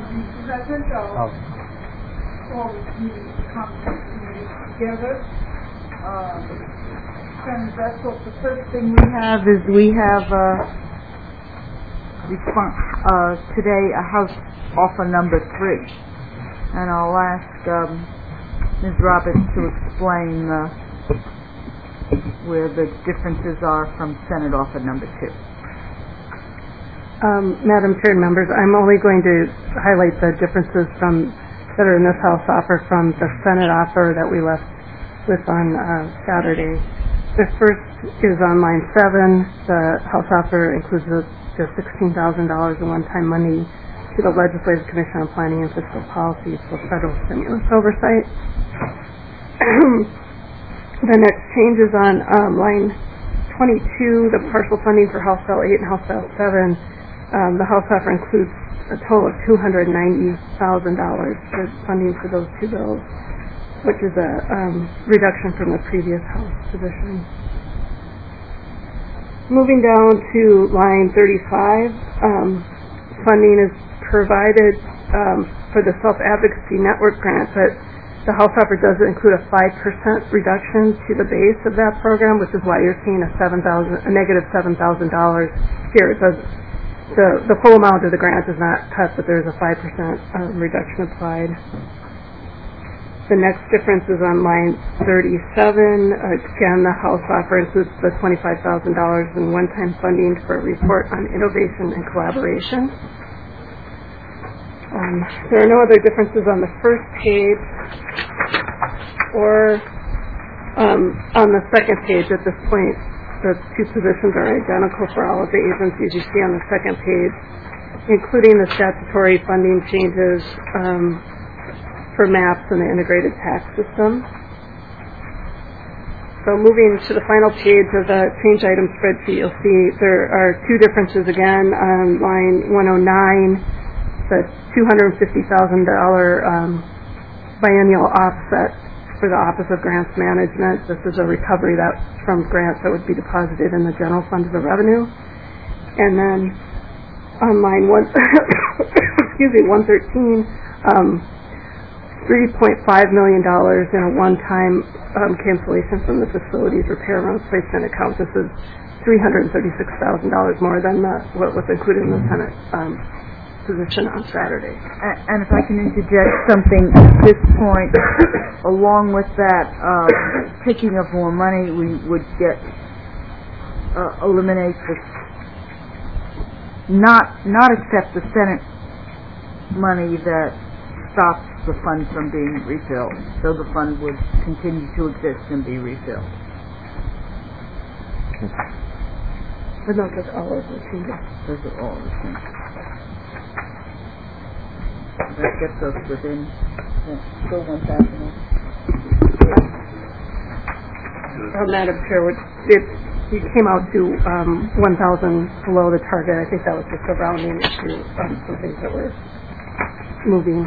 the present of all the committees together. Senator Bessel, the first thing we have is we have today a House offer number 3, and I'll ask Ms. Roberts to explain where the differences are from Senate offer number 2. Madam Chair and members, I'm only going to highlight the differences that are in this House offer from the Senate offer that we left with on Saturday. The first is on line 7. The House offer includes the $16,000 in one-time money to the Legislative Commission on Planning and Fiscal Policy for federal stimulus oversight. The next change is on line 22, the partial funding for House Bill 8 and House Bill 7. The House offer includes a total of $290,000 for funding for those 2 bills, which is a reduction from the previous House position. Moving down to line 35, funding is provided for the Self-Advocacy Network grant, but the House offer does include a 5% reduction to the base of that program, which is why you're seeing a negative $7,000 here. It does. The full amount of the grant is not cut, but there's a 5% reduction applied. The next difference is on line 37. Again, the House offer includes the $25,000 in one-time funding for a report on innovation and collaboration. There are no other differences on the first page or on the second page at this point. The 2 positions are identical for all of the agencies you see on the second page, including the statutory funding changes for MAPS and the integrated tax system. So moving to the final page of the change item spreadsheet, you'll see there are 2 differences again on line 109, the $250,000 biennial offset for the Office of Grants Management. This is a recovery from grants that would be deposited in the general fund as a revenue. And then on line 113, $3.5 million in a one-time cancellation from the facilities repair and replacement account. This is $336,000 more than what was included in the Senate position on Saturday. And if I can interject something at this point, along with that taking of more money, we would eliminate not accept the Senate money that stops the fund from being refilled, so the fund would continue to exist and be refilled. But not just all of the changes. Those are all the changes. That gets us within still 1,000. Madam Chair, it came out to 1,000 below the target. I think that was just a rounding issue on some things that were moving.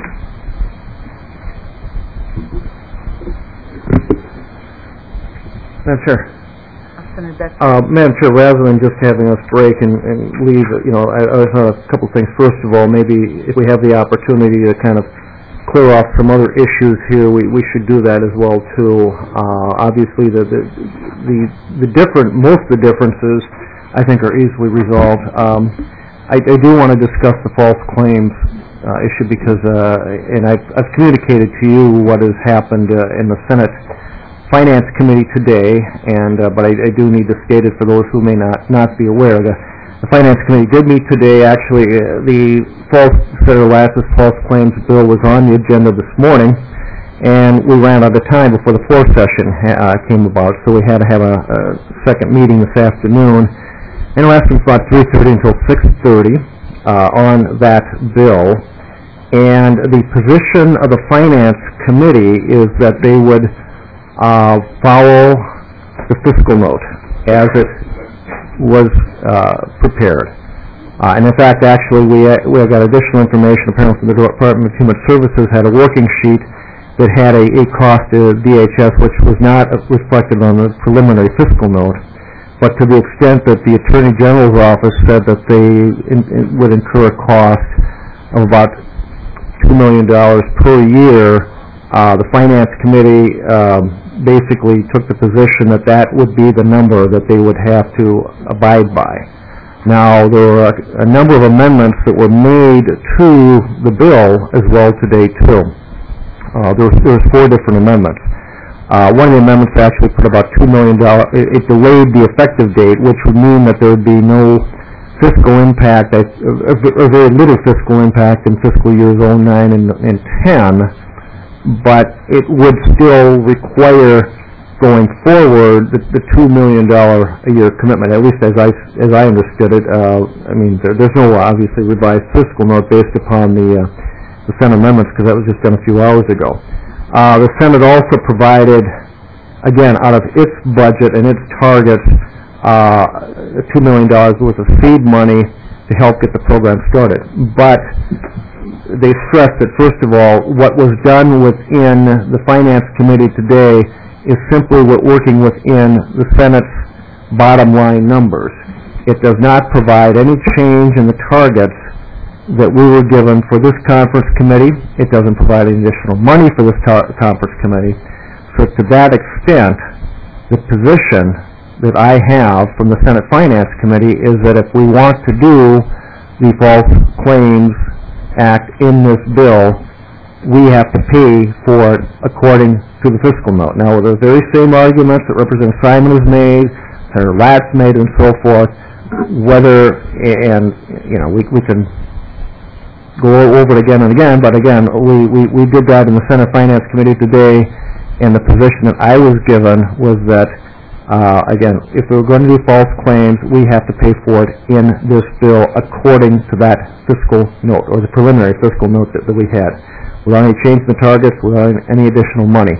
Madam Chair. Madam Chair, rather than just having us break and leave, I have a couple of things. First of all, maybe if we have the opportunity to kind of clear off some other issues here, we should do that as well too. Obviously, most of the differences I think are easily resolved. I do want to discuss the false claims issue because, and I've communicated to you what has happened in the Senate Finance Committee today, but I do need to state it for those who may not be aware. The Finance Committee did meet today. Actually, the Senator Lass's false claims bill was on the agenda this morning, and we ran out of time before the floor session came about, so we had to have a second meeting this afternoon, and it lasted from about 3:30 until 6:30 on that bill. And the position of the Finance Committee is that they would follow the fiscal note as it was prepared. And in fact, actually, we got additional information apparently from the Department of Human Services had a working sheet that had a cost to DHS which was not reflected on the preliminary fiscal note. But to the extent that the Attorney General's office said that they would incur a cost of about $2 million per year, the Finance Committee basically took the position that that would be the number that they would have to abide by. Now, there were a number of amendments that were made to the bill as well today, too. There was 4 different amendments. One of the amendments actually put about $2 million. It delayed the effective date, which would mean that there would be no fiscal impact, or very little fiscal impact in fiscal years 09 and 10, but it would still require going forward the $2 million a year commitment, at least as I understood it. I mean, there's no obviously revised fiscal note based upon the Senate amendments, because that was just done a few hours ago. The Senate also provided, again, out of its budget and its targets, $2 million worth of seed money to help get the program started. But they stressed that, first of all, what was done within the Finance Committee today is simply working within the Senate's bottom line numbers. It does not provide any change in the targets that we were given for this conference committee. It doesn't provide any additional money for this conference committee. So to that extent, the position that I have from the Senate Finance Committee is that if we want to do the False Claims Act in this bill, we have to pay for it according to the fiscal note. Now, the very same arguments that Representative Simon has made, Senator Latz made, and so forth, whether, and, you know, we can go over it again and again, but again, we did that in the Senate Finance Committee today, and the position that I was given was that, again, if we were going to do false claims, we have to pay for it in this bill according to that fiscal note, or the preliminary fiscal note that we had, without any change in the targets, without any additional money.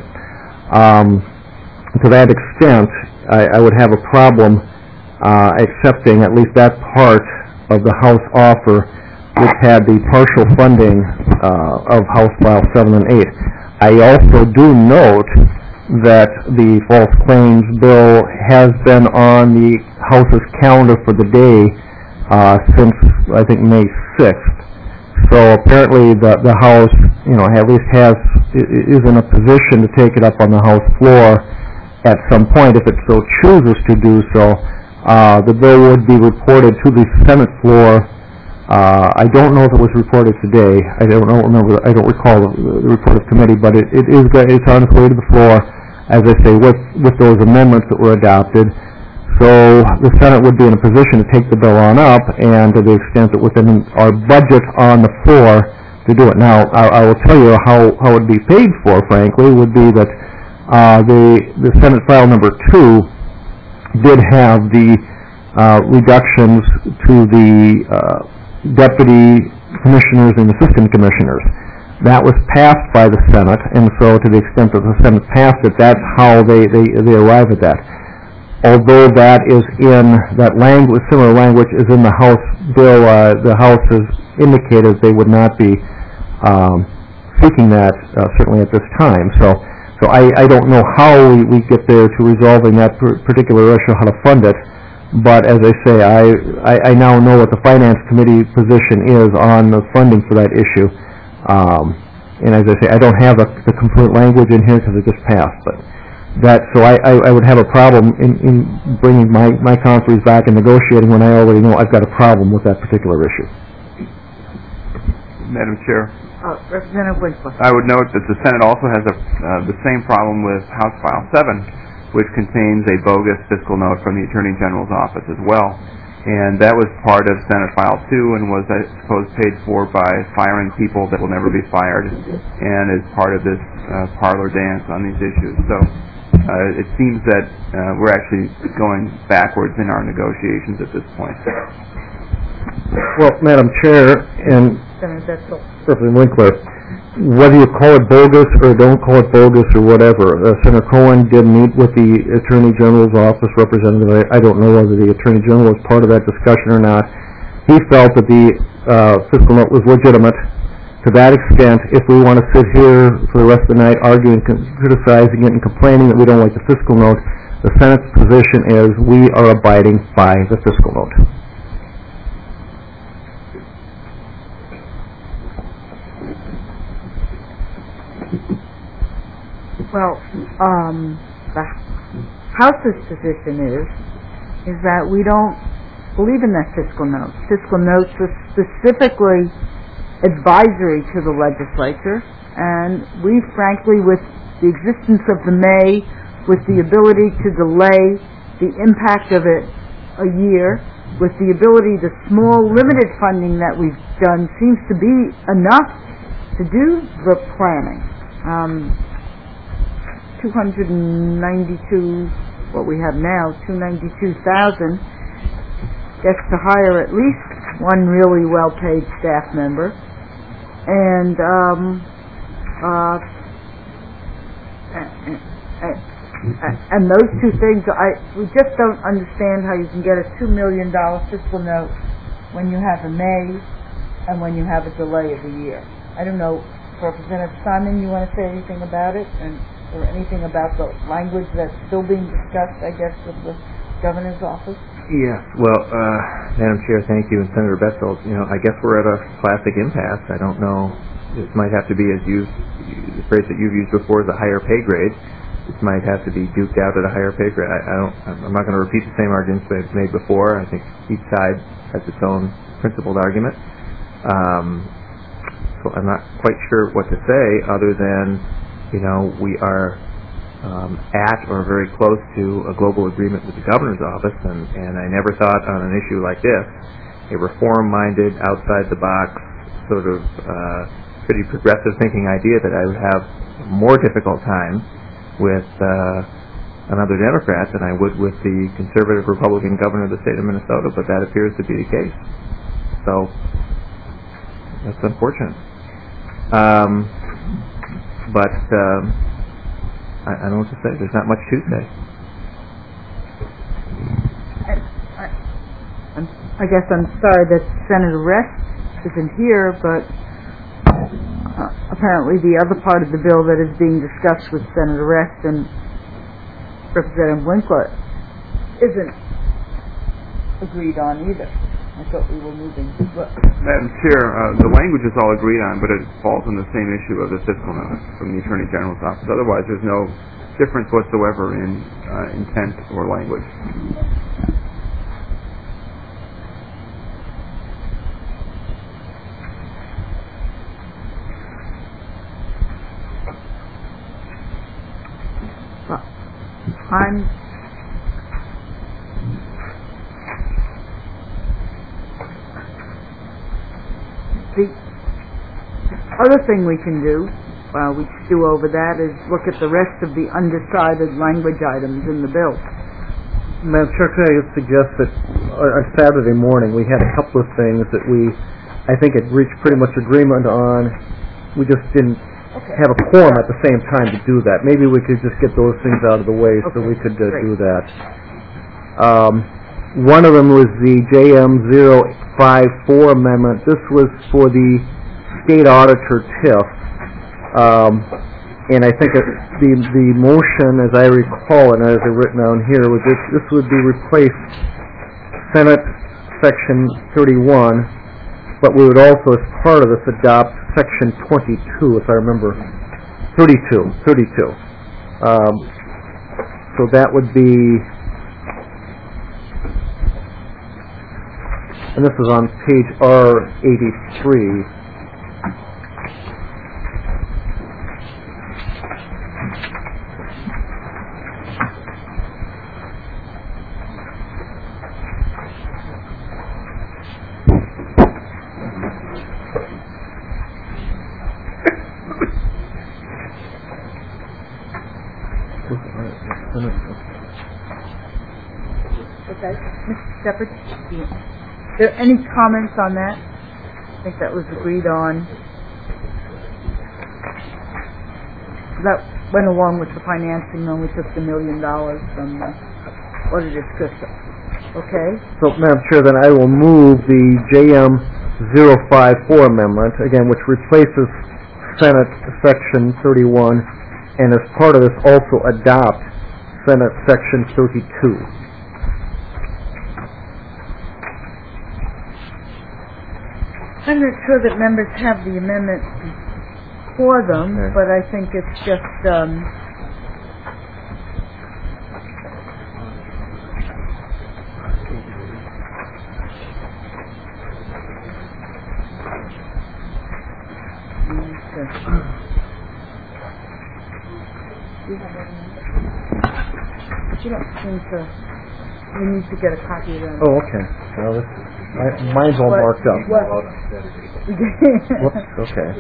To that extent, I would have a problem accepting at least that part of the House offer, which had the partial funding of House File 7 and 8. I also do note that the false claims bill has been on the House's calendar for the day since, I think, May 6th. So apparently the House, you know, at least is in a position to take it up on the House floor at some point if it so chooses to do so. The bill would be reported to the Senate floor. I don't know if it was reported today. I don't recall the report of committee, but it's on its way to the floor, as I say, with those amendments that were adopted. So the Senate would be in a position to take the bill on up, and to the extent that within our budget on the floor to do it. Now, I will tell you how it would be paid for, frankly, would be that the Senate file number 2 did have the reductions to the deputy commissioners and assistant commissioners. That was passed by the Senate, and so to the extent that the Senate passed it, that's how they arrive at that. Although that is in that language, similar language is in the House bill, the House has indicated they would not be seeking that certainly at this time. So I don't know how we get there to resolving that particular issue, how to fund it. But as I say, I now know what the Finance Committee position is on the funding for that issue. And as I say, I don't have the complete language in here because it just passed. But so I would have a problem in bringing my councilors back and negotiating when I already know I've got a problem with that particular issue. Madam Chair. Representative Winkler. I would note that the Senate also has the same problem with House File 7, which contains a bogus fiscal note from the Attorney General's office as well. And that was part of Senate File 2 and was, I suppose, paid for by firing people that will never be fired, and is part of this parlor dance on these issues. So it seems that we're actually going backwards in our negotiations at this point. Well, Madam Chair and Representative Winkler, whether you call it bogus or don't call it bogus or whatever, Senator Cohen did meet with the Attorney General's office representative. I don't know whether the Attorney General was part of that discussion or not. He felt that the fiscal note was legitimate. To that extent, if we want to sit here for the rest of the night arguing, criticizing it, and complaining that we don't like the fiscal note, the Senate's position is we are abiding by the fiscal note. Well, the House's position is that we don't believe in that fiscal note. Fiscal notes are specifically advisory to the legislature, and we frankly, with the existence of the May, with the ability to delay the impact of it a year, with the ability, the small limited funding that we've done seems to be enough to do the planning. 292, what we have now, 292,000, gets to hire at least one really well-paid staff member, and those two things, we just don't understand how you can get a $2 million fiscal note when you have a May and when you have a delay of a year. I don't know, Representative Simon, you want to say anything about it, or anything about the language that's still being discussed, I guess, with the Governor's office? Yes. Well, Madam Chair, thank you, and Senator Betzel. I guess we're at a classic impasse. I don't know. This might have to be, as the phrase that you've used before, is a higher pay grade. This might have to be duked out at a higher pay grade. I'm not going to repeat the same arguments that I've made before. I think each side has its own principled argument. So I'm not quite sure what to say other than, we are at or very close to a global agreement with the Governor's office, and I never thought on an issue like this, a reform-minded, outside-the-box, sort of pretty progressive thinking idea, that I would have a more difficult time with another Democrat than I would with the conservative Republican governor of the state of Minnesota, but that appears to be the case. So that's unfortunate. But I don't know what to say. There's not much to say. I guess I'm sorry that Senator Rest isn't here, but apparently the other part of the bill that is being discussed with Senator Rest and Representative Winkler isn't agreed on either. I thought we were moving. Madam Chair, the language is all agreed on, but it falls on the same issue of the fiscal note from the Attorney General's office. Otherwise, there's no difference whatsoever in intent or language. The other thing we can do, while we stew over that, is look at the rest of the undecided language items in the bill. Madam Chair, could I suggest that on Saturday morning we had a couple of things that I think had reached pretty much agreement on. We just didn't have a quorum at the same time to do that. Maybe we could just get those things out of the way so we could do that. One of them was the JM054 amendment. This was for the state auditor TIF. And I think the motion, as I recall and as I've written down here, was this would be replaced Senate Section 31, but we would also, as part of this, adopt Section 22, if I remember, 32. So that would be, and this is on page R83. Okay, Mr. Shepherd, are there any comments on that? I think that was agreed on. That went along with the financing, and we took the $1 million from the auditor system. Okay? So, Madam Chair, then I will move the JM054 amendment, again, which replaces Senate Section 31, and as part of this also adopt Senate Section 32. I'm not sure that members have the amendment for them, but I think it's just Okay. But you don't seem to, we need to get a copy of that. Oh, okay. Well, mine's all marked up. Whoops, okay.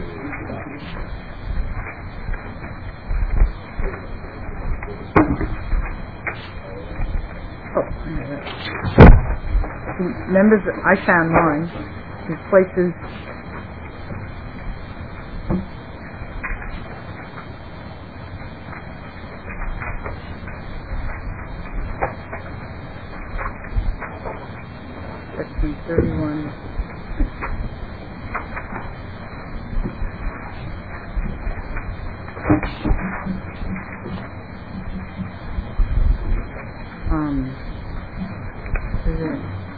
Oh, members, I found mine. These places. Section 31. Is it?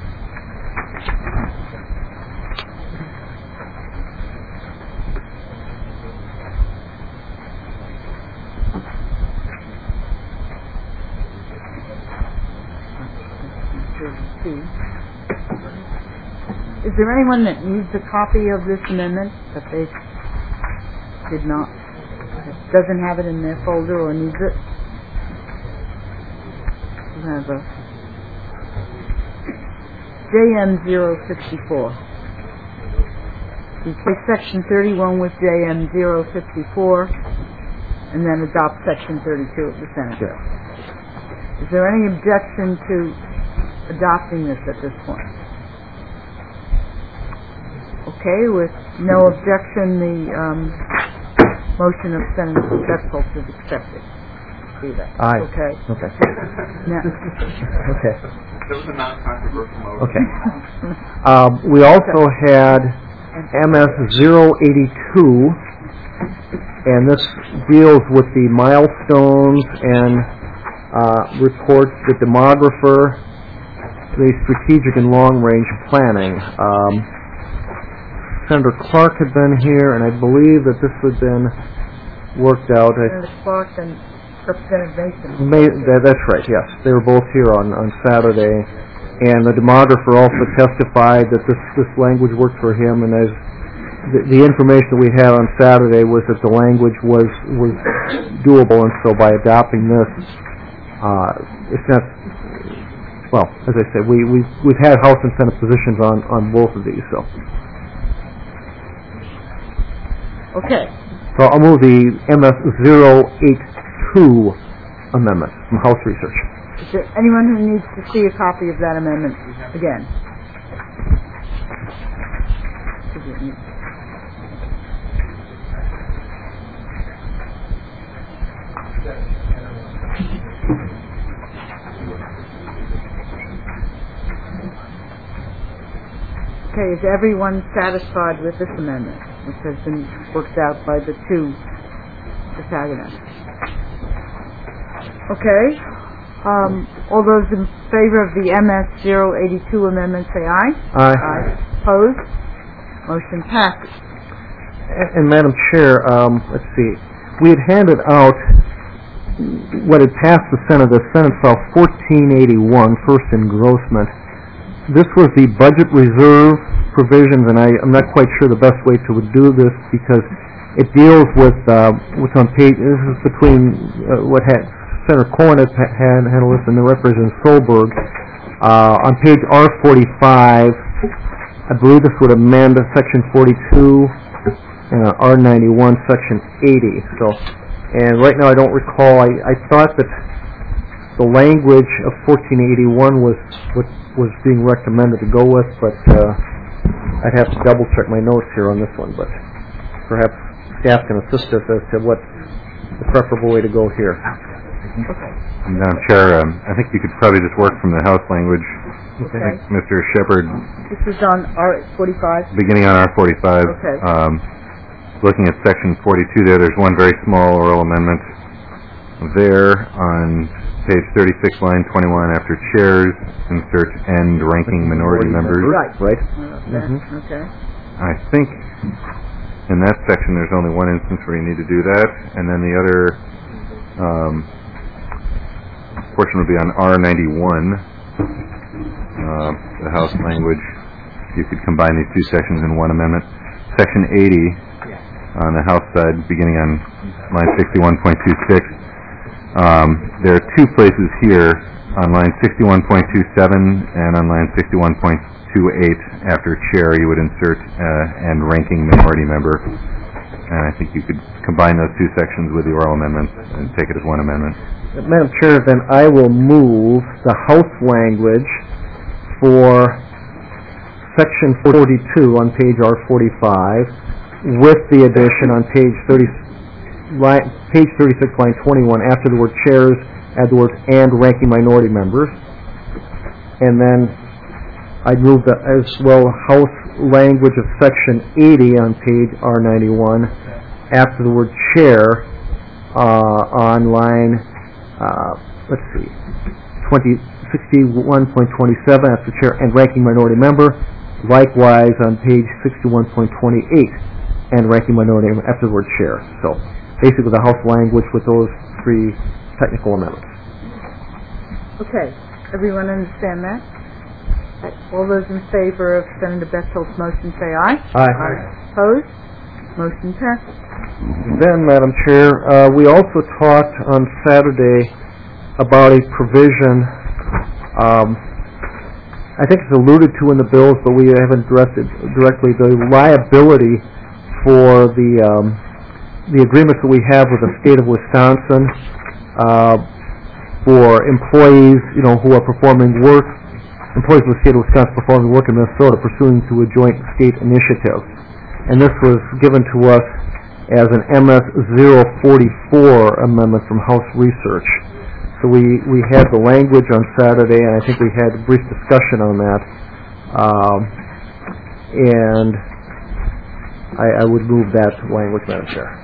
Is there anyone that needs a copy of this amendment that they did not, that doesn't have it in their folder or needs it? We have a JM054. We take section 31 with JM054 and then adopt section 32 of the Senate bill. Is there any objection to adopting this at this point? Okay, with no objection, the motion of Senator Betzold is accepted. See that? Aye. Okay. Okay. Now, Okay. That was a non-controversial motion. Okay. We also had MS-082, and this deals with the milestones and reports the demographer, the strategic and long-range planning. Senator Clark had been here, and I believe that this had been worked out. Senator Clark and Representative Mason. That's right, yes. They were both here on Saturday, and the demographer also testified that this language worked for him, and as the information that we had on Saturday was that the language was doable, and so by adopting this, it's not, well, as I said, we've had House and Senate positions on both of these, so. Okay. So I'll move the MS-082 amendment from House Research. Is there anyone who needs to see a copy of that amendment again? Okay, is everyone satisfied with this amendment, which has been worked out by the two protagonists? Okay. All those in favor of the MS-082 amendment say aye. Aye. Aye. Opposed? Motion passes. And Madam Chair, let's see, we had handed out what had passed the Senate File 1481, first engrossment. This was the budget reserve provisions, and I'm not quite sure the best way to do this because it deals with what's on page. This is between what had Senator Cohen had handled and the Representative Solberg. On page R45, I believe this would amend Section 42 and R91, Section 80. So, and right now I don't recall. I thought that the language of 1481 was what was being recommended to go with, but I'd have to double check my notes here on this one, but perhaps staff can assist us as to what the preferable way to go here. Madam Chair, I think you could probably just work from the House language. Okay. I think Mr. Shepard, This is on R45? beginning on R45, Okay. looking at Section 42 there's one very small oral amendment there on page 36, line 21, after chairs, insert end ranking minority members. Right. Okay. I think in that section there's only one instance where you need to do that, and then the other portion would be on R91, the House language. You could combine these two sections in one amendment. Section 80, on the House side, beginning on line 61.26. There are two places here on line 61.27 and on line 61.28 after chair you would insert and ranking minority member. And I think you could combine those two sections with the oral amendments and take it as one amendment. Madam Chair, then I will move the House language for Section 42 on page R45 with the addition on page 36, line 21, after the word chairs, add the words and ranking minority members. And then I'd move the, as well, House language of Section 80 on page R91 after the word chair on line, let's see, 61.27 after chair and ranking minority member. Likewise on page 61.28 and ranking minority member after the word chair. So basically the House language with those three technical amendments. Okay, everyone understand that? All those in favor of Senator Betzel's motion say aye. Aye. Opposed? Motion passes. Then, Madam Chair, we also talked on Saturday about a provision, I think it's alluded to in the bills, but we haven't addressed it directly, the liability for the agreements that we have with the state of Wisconsin for employees, who are performing work, employees of the state of Wisconsin performing work in Minnesota pursuing to a joint state initiative. And this was given to us as an MS 044 amendment from House Research. So we had the language on Saturday, and I think we had a brief discussion on that. And I would move that language, Madam Chair.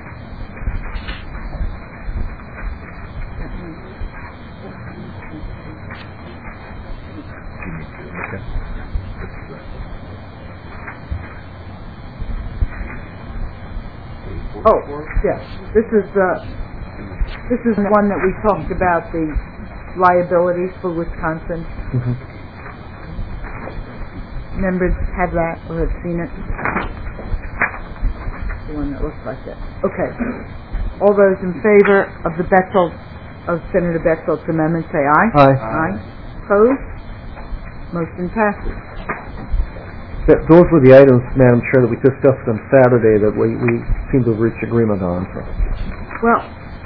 Oh, yes. This is the one that we talked about, the liabilities for Wisconsin. Mm-hmm. Members have that or have seen it? The one that looks like it. Okay. All those in favor of Senator Betzel's amendment say aye. Aye. Aye. Opposed? Motion passes. Those were the items, Madam Chair, that we discussed on Saturday that we seem to have reached agreement on. So. Well,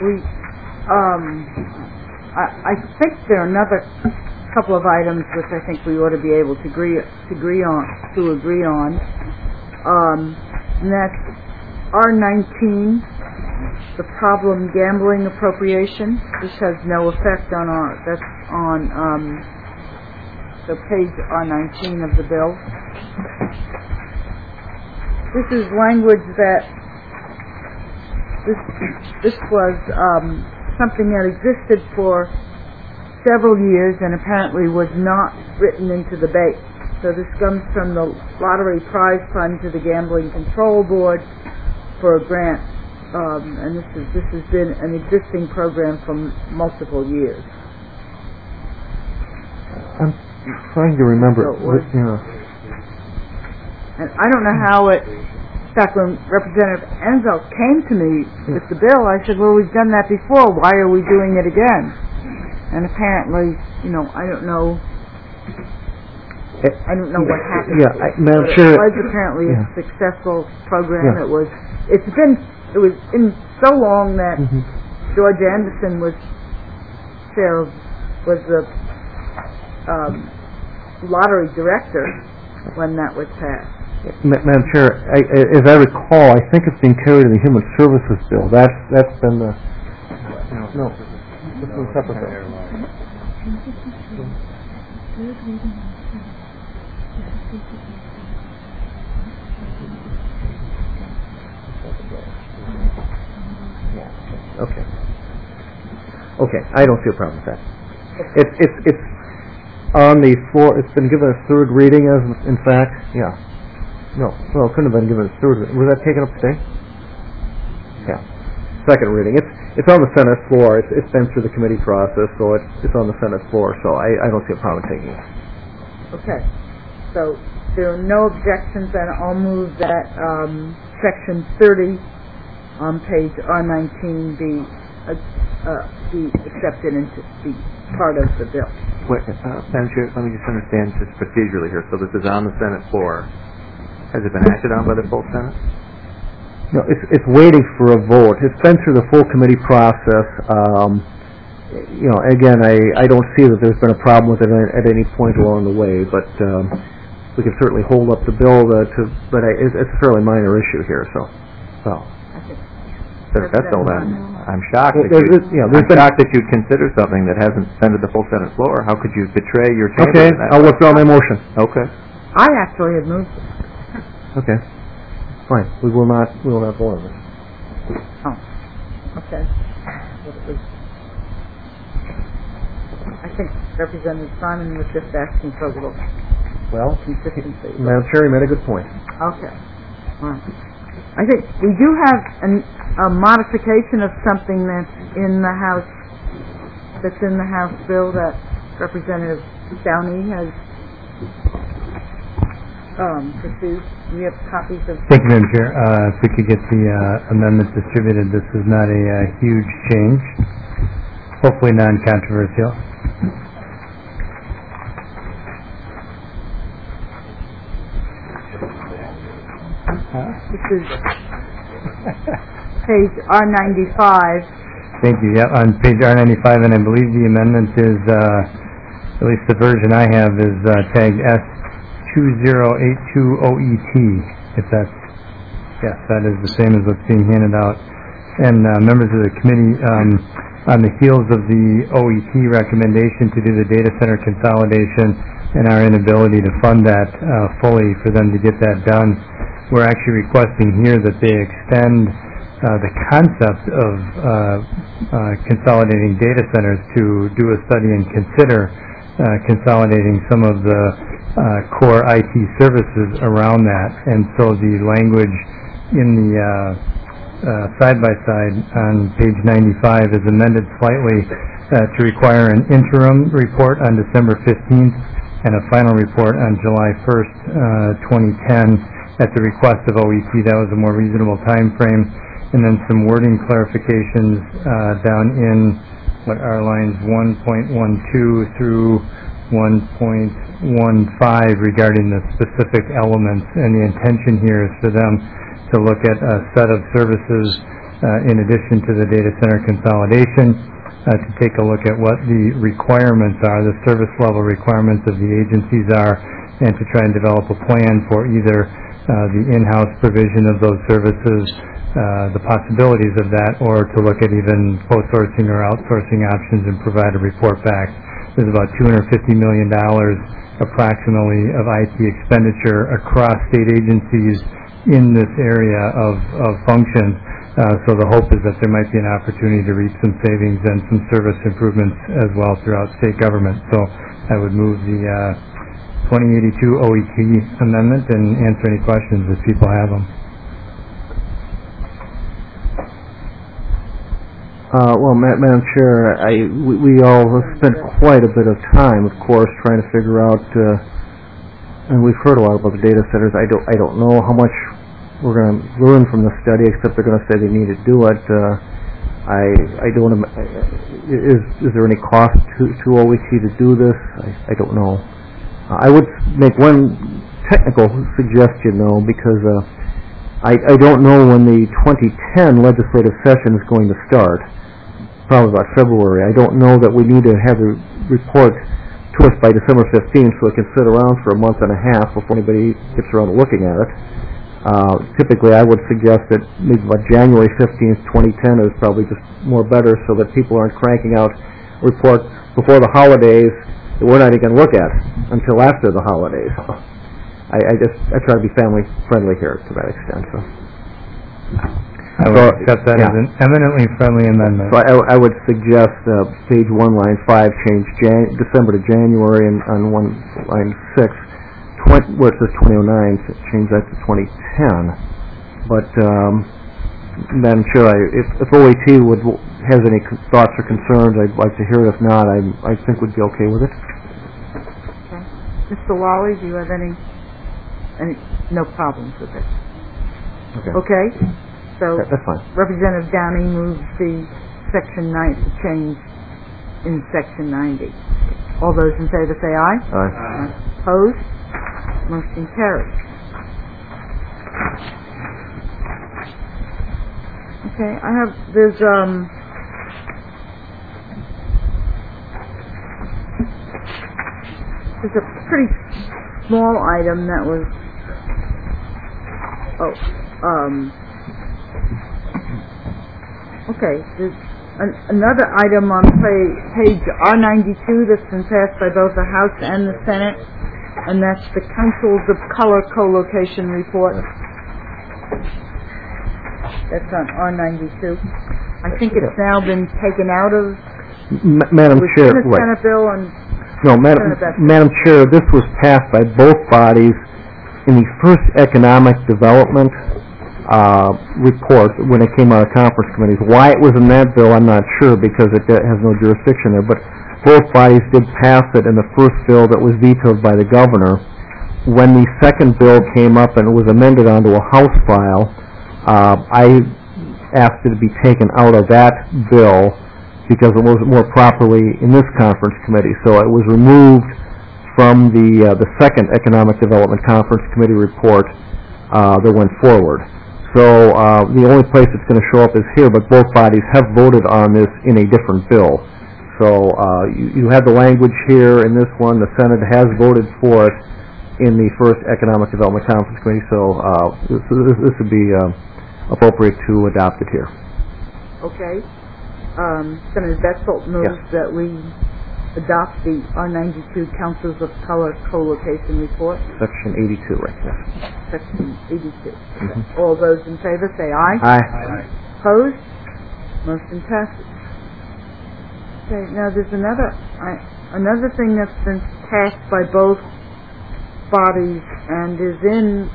I think there are another couple of items which I think we ought to be able to agree on. And that's R19, the problem gambling appropriation. This has no effect on that's on the page R19 of the bill. This is language that this was something that existed for several years and apparently was not written into the base. So this comes from the Lottery Prize Fund to the Gambling Control Board for a grant, and this has been an existing program for multiple years. I'm trying to remember. And I don't know how it. In fact, when Representative Enzo came to me with the bill, I said, "Well, we've done that before. Why are we doing it again?" And apparently, I don't know. I don't know what happened. Yeah, Madam Chair. It was apparently a successful program. Yeah. It was in so long that George Anderson was the lottery director when that was passed. Madam Chair, as I recall, I think it's being carried in the Human Services bill. That's been the no. This is a separate bill. Okay. I don't see a problem with that. It's on the floor. It's been given a third reading, in fact. Yeah. No, well, it couldn't have been given a third. Was that taken up today? Yeah. Second reading. It's on the Senate floor. It's been through the committee process, so it's on the Senate floor. So I don't see a problem taking it. Okay. So there are no objections, and I'll move that section 30 on page R19 be accepted and to be part of the bill. Wait, Madam Chair, let me just understand just procedurally here. So this is on the Senate floor. Has it been acted on by the full Senate? No, it's waiting for a vote. It's been through the full committee process. Again, I don't see that there's been a problem with it at any point along the way, but we can certainly hold up the bill but it's a fairly minor issue here, so. That's all that. I'm shocked that you'd consider something that hasn't been to the full Senate floor. How could you betray your chamber? Okay, I'll withdraw my motion. Okay. I actually had moved it. Okay. Fine. We will not vote on this. Oh, okay. I think Representative Simon was just asking for a little consistency. Madam Chair, you made a good point. Okay. All right. I think we do have a modification of something that's in the House bill that Representative Downey has pursued. We have copies of. Thank you, Madam Chair. If we could get the amendment distributed, this is not a huge change. Hopefully non-controversial. This is page R95. Thank you. Yep, on page R95, and I believe the amendment is, at least the version I have, is tagged S2082OET. If that's, yes, that is the same as what's being handed out. And members of the committee, on the heels of the OET recommendation to do the data center consolidation and our inability to fund that fully for them to get that done, we're actually requesting here that they extend the concept of consolidating data centers to do a study and consider consolidating some of the core IT services around that. And so the language in the side-by-side on page 95 is amended slightly to require an interim report on December 15th and a final report on July 1st, 2010. At the request of OET, that was a more reasonable time frame. And then some wording clarifications down in what are lines 1.12 through 1.15 regarding the specific elements. And the intention here is for them to look at a set of services in addition to the data center consolidation, to take a look at what the requirements are, the service level requirements of the agencies are, and to try and develop a plan for either the in-house provision of those services, the possibilities of that, or to look at even co-sourcing or outsourcing options and provide a report back. There's about $250 million approximately of IT expenditure across state agencies in this area of function. So the hope is that there might be an opportunity to reap some savings and some service improvements as well throughout state government. So I would move the 2082 OET amendment and answer any questions if people have them. Madam Chair, we all have spent quite a bit of time, of course, trying to figure out, and we've heard a lot about the data centers. I don't know how much we're going to learn from the study, except they're going to say they need to do it. I don't. Is there any cost to OET to do this? I don't know. I would make one technical suggestion, though, because I don't know when the 2010 legislative session is going to start. Probably about February. I don't know that we need to have a report to us by December 15th so it can sit around for a month and a half before anybody gets around to looking at it. Typically, I would suggest that maybe about January 15th, 2010 is probably just more better so that people aren't cranking out reports before the holidays that we're not even going to look at until after the holidays. I try to be family friendly here to that extent. So. I would accept that as an eminently friendly amendment. So I would suggest page 1, line 5, change December to January, and on line 6, where it says 2009, change that to 2010. But Madam Chair, if OET has any thoughts or concerns, I'd like to hear it. If not, I think we'd be okay with it. Okay. Mr. Lawley, do you have any no problems with it? Okay? So That's fine. Representative Downing moves the Section 9, the change in Section 90. All those in favor say aye. Aye. Opposed? Motion carries. Okay, there's a pretty small item that was, okay, there's another item on page R92 that's been passed by both the House and the Senate, and that's the Councils of Color Co-Location Report. That's on R92. I think it's now been taken out of... Madam Chair, the Senate bill and... No, Madam Chair, this was passed by both bodies in the first economic development report when it came out of conference committees. Why it was in that bill, I'm not sure, because it has no jurisdiction there, but both bodies did pass it in the first bill that was vetoed by the governor. When the second bill came up and it was amended onto a House file, I asked it to be taken out of that bill because it was more properly in this conference committee. So it was removed from the second Economic Development Conference Committee report that went forward. So the only place it's going to show up is here, but both bodies have voted on this in a different bill. So you have the language here in this one. The Senate has voted for it in the first Economic Development Conference Committee, so this would be appropriate to adopt it here. Okay. Senator Betzold moves that we adopt the R92 Councils of Color Co-Location Report. Section 82, right there. Section 82. All those in favor say aye. Aye. Opposed? Motion passes. Okay, now there's another thing that's been passed by both bodies and is in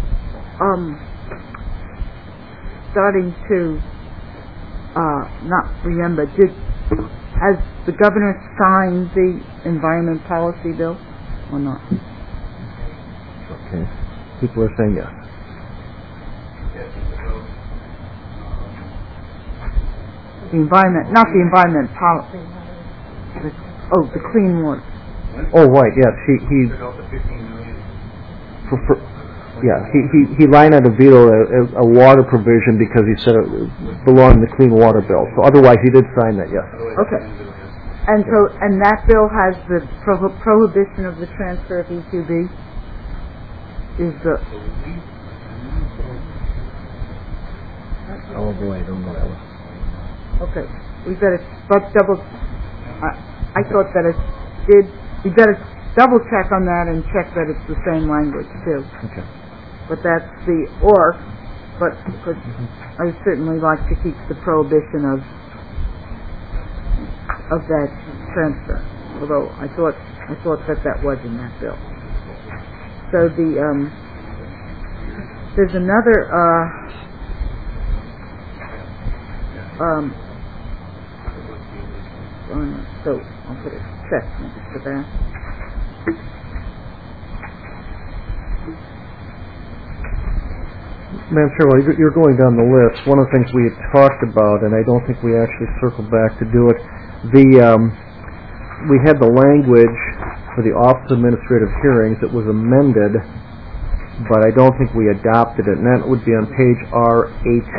starting to not remember. Has the governor signed the environment policy bill or not? Okay. People are saying yes. The environment, not the environment policy. The clean water. Oh, right. Yes, he line item vetoed a water provision because he said it belonged in the clean water bill. So otherwise, he did sign that. Yes. Okay. And that bill has the prohibition of the transfer of E2B. Oh boy, I don't know that one. Okay, we better double. I thought that it did. We better double check on that and check that it's the same language too. Okay. But that's the but I certainly like to keep the prohibition of that transfer. Although I thought that was in that bill. So there's another so I'll put a check next to that. Madam Chair, while you're going down the list, one of the things we had talked about, and I don't think we actually circled back to do it, we had the language for the Office of Administrative Hearings that was amended, but I don't think we adopted it, and that would be on page R8.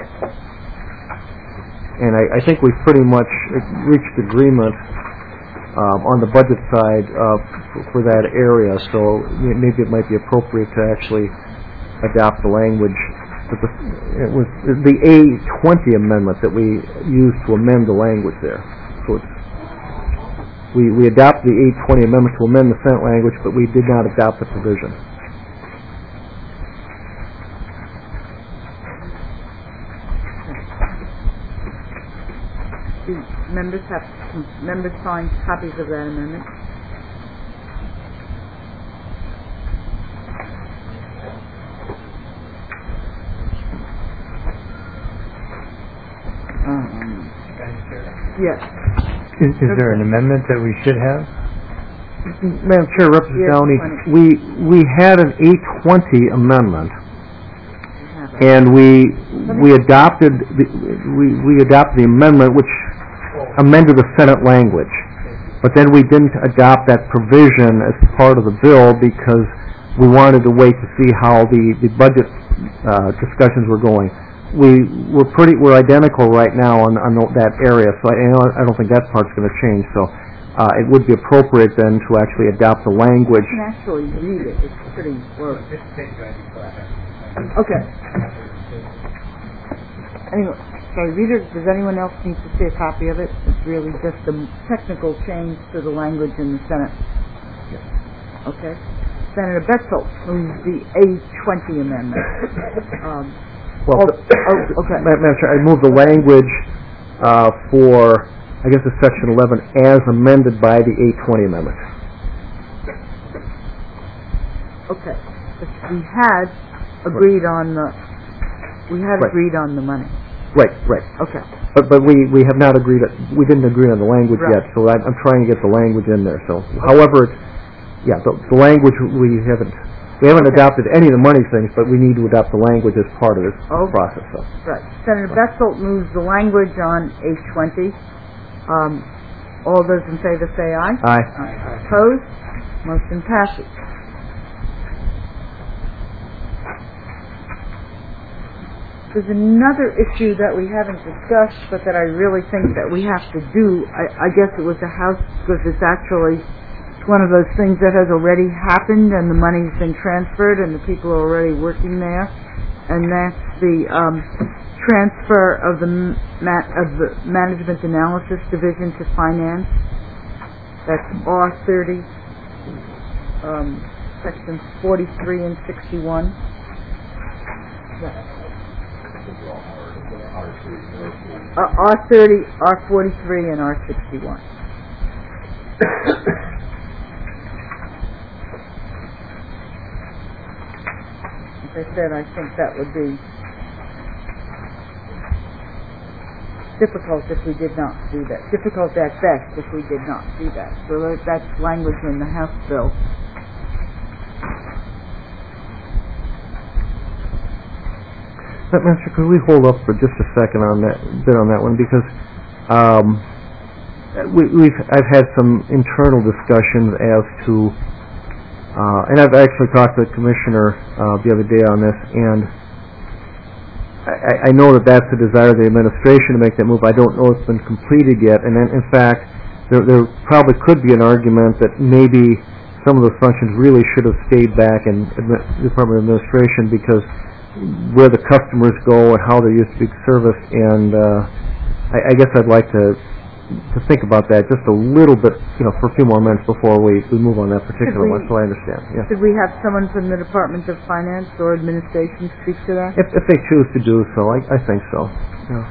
And I think we pretty much reached agreement on the budget side for that area, so maybe it might be appropriate to actually adopt the language. It was the A20 amendment that we used to amend the language there. So we adopted the A20 amendment to amend the Senate language, but we did not adopt the provision. Members find copies of that amendment. Yes. Is there an amendment that we should have? Madam Chair, Representative Downey, we had an A20 amendment And we adopted the amendment, which amended the Senate language. But then we didn't adopt that provision as part of the bill because we wanted to wait to see how the budget discussions were going. We're identical right now on that area, so I don't think that part's going to change. So it would be appropriate then to actually adopt the language. You can actually read it. It's pretty wordy. Okay. Anyway, sorry, reader, does anyone else need to see a copy of it? It's really just a technical change to the language in the Senate. Okay. Senator Betzel moves the A20 amendment. Okay. Madam Chair, I move the language for, I guess it's Section 11, as amended by the A20 amendment. Okay. But we had agreed on the agreed on the money. Right. Okay. But we have not agreed. We didn't agree on the language yet, so I'm trying to get the language in there. So, however, the language we haven't adopted any of the money things, but we need to adopt the language as part of this process. So. Right. Senator Betzel moves the language on A20. All those in favor say aye. Aye. Opposed? Motion passes. There's another issue that we haven't discussed, but that I really think that we have to do. I guess it was a house, because it's actually one of those things that has already happened, and the money's been transferred, and the people are already working there. And that's the transfer of the Management Analysis Division to Finance. That's R30, Sections 43 and 61. R30, R43, and R61. As I said, I think that would be difficult if we did not do that. Difficult at best if we did not do that. So that's language in the House bill. Master, could we hold up for just a second on that one, because I've had some internal discussions as to, and I've actually talked to the commissioner the other day on this, and I know that that's the desire of the administration to make that move. I don't know if it's been completed yet, and then, in fact, there probably could be an argument that maybe some of those functions really should have stayed back in the Department of Administration, because where the customers go and how they're used to being serviced, and I guess I'd like to think about that just a little bit, for a few more minutes before we move on that particular one, so I understand. Yeah. Should we have someone from the Department of Finance or Administration speak to that? If they choose to do so, I think so. Yeah.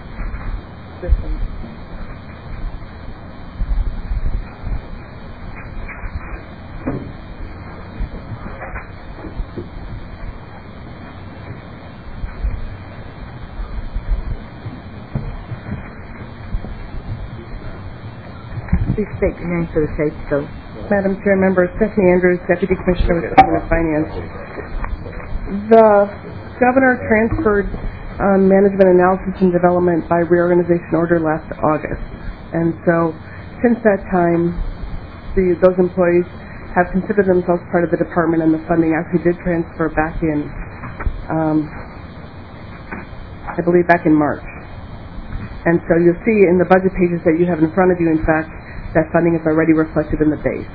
Please state your name for the tape, so. Madam Chair, Member Stephanie Andrews, Deputy Commissioner with the Department of Finance. The Governor transferred Management Analysis and Development by reorganization order last August. And so, since that time, those employees have considered themselves part of the department, and the funding actually did transfer back in, I believe, back in March. And so you'll see in the budget pages that you have in front of you, in fact, that funding is already reflected in the base.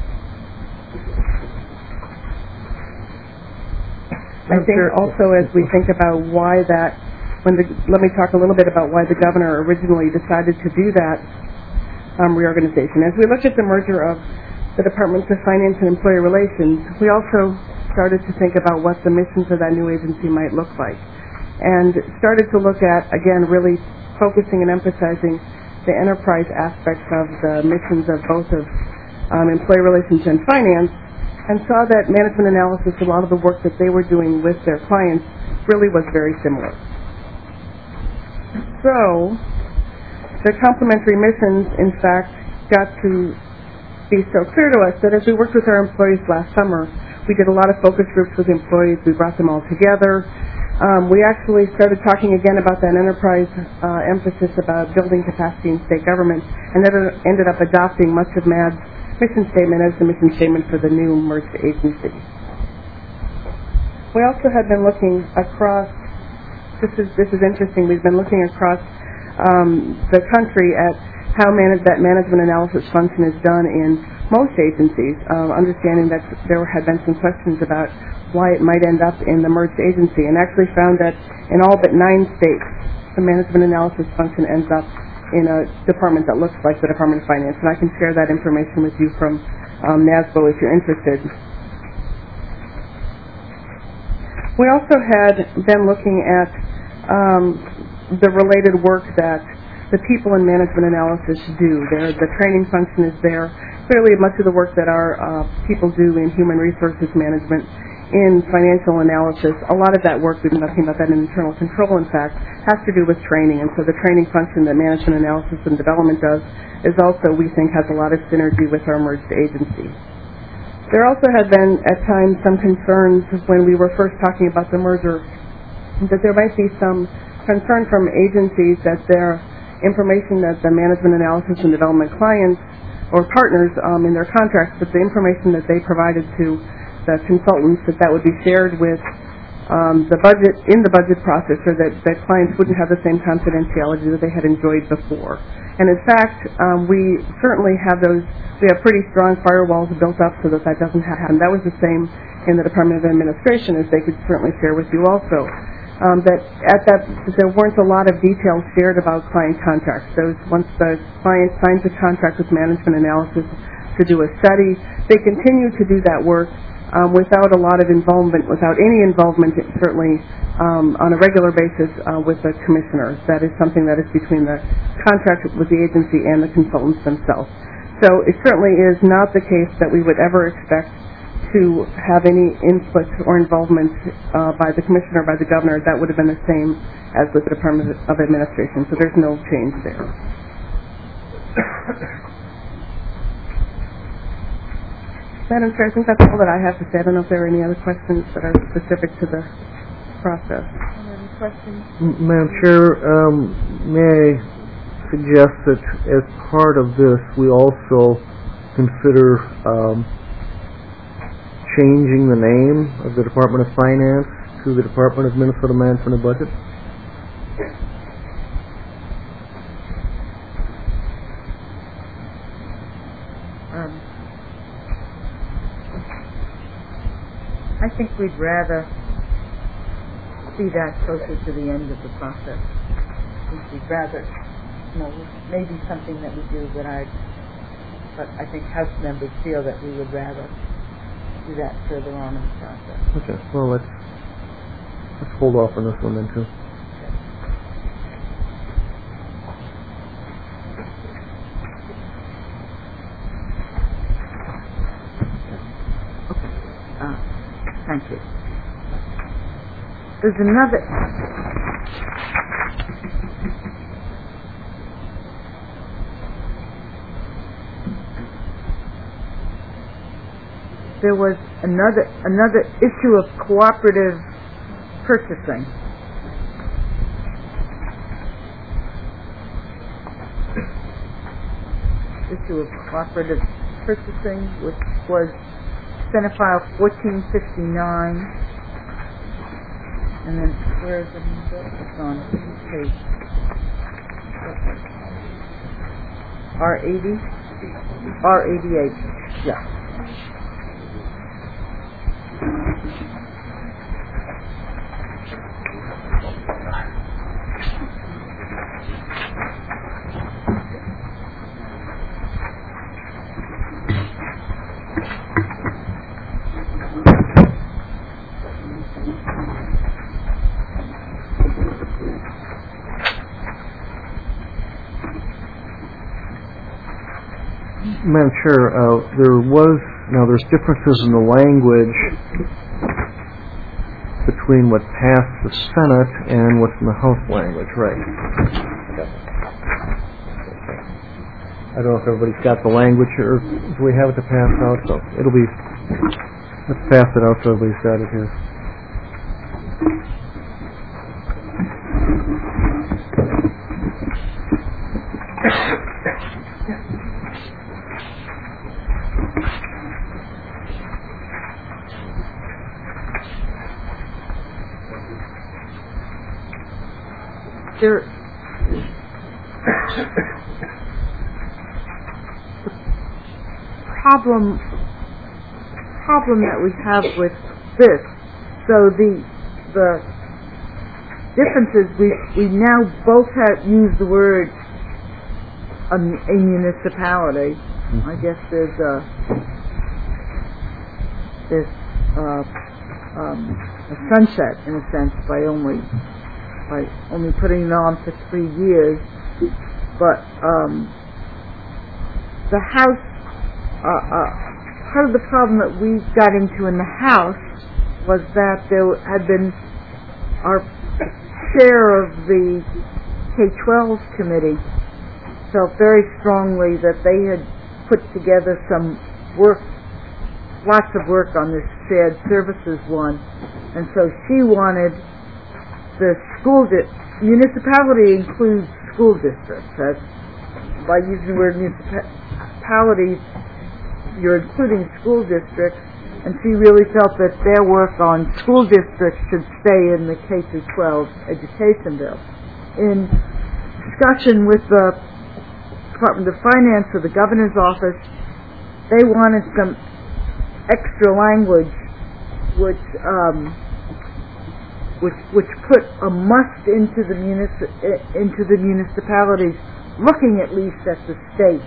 I think also as we think about why that, let me talk a little bit about why the governor originally decided to do that reorganization. As we look at the merger of the Departments of Finance and Employee Relations, we also started to think about what the missions of that new agency might look like, and started to look at, again, really focusing and emphasizing the enterprise aspects of the missions of both of employee relations and finance, and saw that management analysis, a lot of the work that they were doing with their clients, really was very similar. So, the complementary missions, in fact, got to be so clear to us that as we worked with our employees last summer, we did a lot of focus groups with employees. We brought them all together. We actually started talking again about that enterprise emphasis about building capacity in state government, and ended up adopting much of MAD's mission statement as the mission statement for the new merged agency. We also had been looking across, this is interesting, we've been looking across the country at how that management analysis function is done in most agencies, understanding that there had been some questions about why it might end up in the merged agency, and actually found that in all but 9 states, the management analysis function ends up in a department that looks like the Department of Finance, and I can share that information with you from NASBO if you're interested. We also had been looking at the related work that the people in management analysis do. The training function is there. Clearly, much of the work that our people do in human resources management, in financial analysis, a lot of that work, we've been talking about that in internal control, in fact, has to do with training. And so the training function that management analysis and development does is also, we think, has a lot of synergy with our merged agency. There also have been, at times, some concerns when we were first talking about the merger that there might be some concern from agencies that their information that the management analysis and development clients or partners in their contracts, that the information that they provided to the consultants, that would be shared with the budget, in the budget process, or that clients wouldn't have the same confidentiality that they had enjoyed before. And in fact, we certainly have we have pretty strong firewalls built up so that doesn't happen. That was the same in the Department of Administration, as they could certainly share with you also. That there weren't a lot of details shared about client contracts. Once the client signs a contract with management analysis to do a study, they continue to do that work without a lot of involvement, without any involvement, certainly on a regular basis with the commissioner. That is something that is between the contract with the agency and the consultants themselves. So it certainly is not the case that we would ever expect to have any input or involvement by the commissioner, by the governor. That would have been the same as with the Department of Administration, so there's no change there. Madam Chair, I think that's all that I have to say. I don't know if there are any other questions that are specific to the process. Any questions? Madam Chair, may I suggest that as part of this, we also consider changing the name of the Department of Finance to the Department of Minnesota Management and Budget? I think we'd rather see that closer to the end of the process. I think we'd rather, maybe something that we do, but I think House members feel that we would rather do that further on in the process. Okay, well, let's hold off on this one then, too. Thank you. There's another... There was another issue of cooperative purchasing. Issue of cooperative purchasing, which was Senate File 1459, and then where is it? It's on page R88. Yeah. Madam Chair, there's differences in the language between what passed the Senate and what's in the House language, right? I don't know if everybody's got the language, or do we have it to pass out? So let's pass it out so everybody's got it here. there problem that we have with this. So the difference is we now both have used the word a municipality. I guess there's a sunset in a sense by only putting it on for 3 years, but the House. Part of the problem that we got into in the House was that there had been our chair of the K-12 committee felt very strongly that they had put together some work, lots of work on this shared services one, and so she wanted the municipality includes school districts. By using the word municipality, you're including school districts, and she really felt that their work on school districts should stay in the K-12 education bill. In discussion with the Department of Finance or the Governor's Office, they wanted some extra language which put a must into the municipalities, looking at least at the state.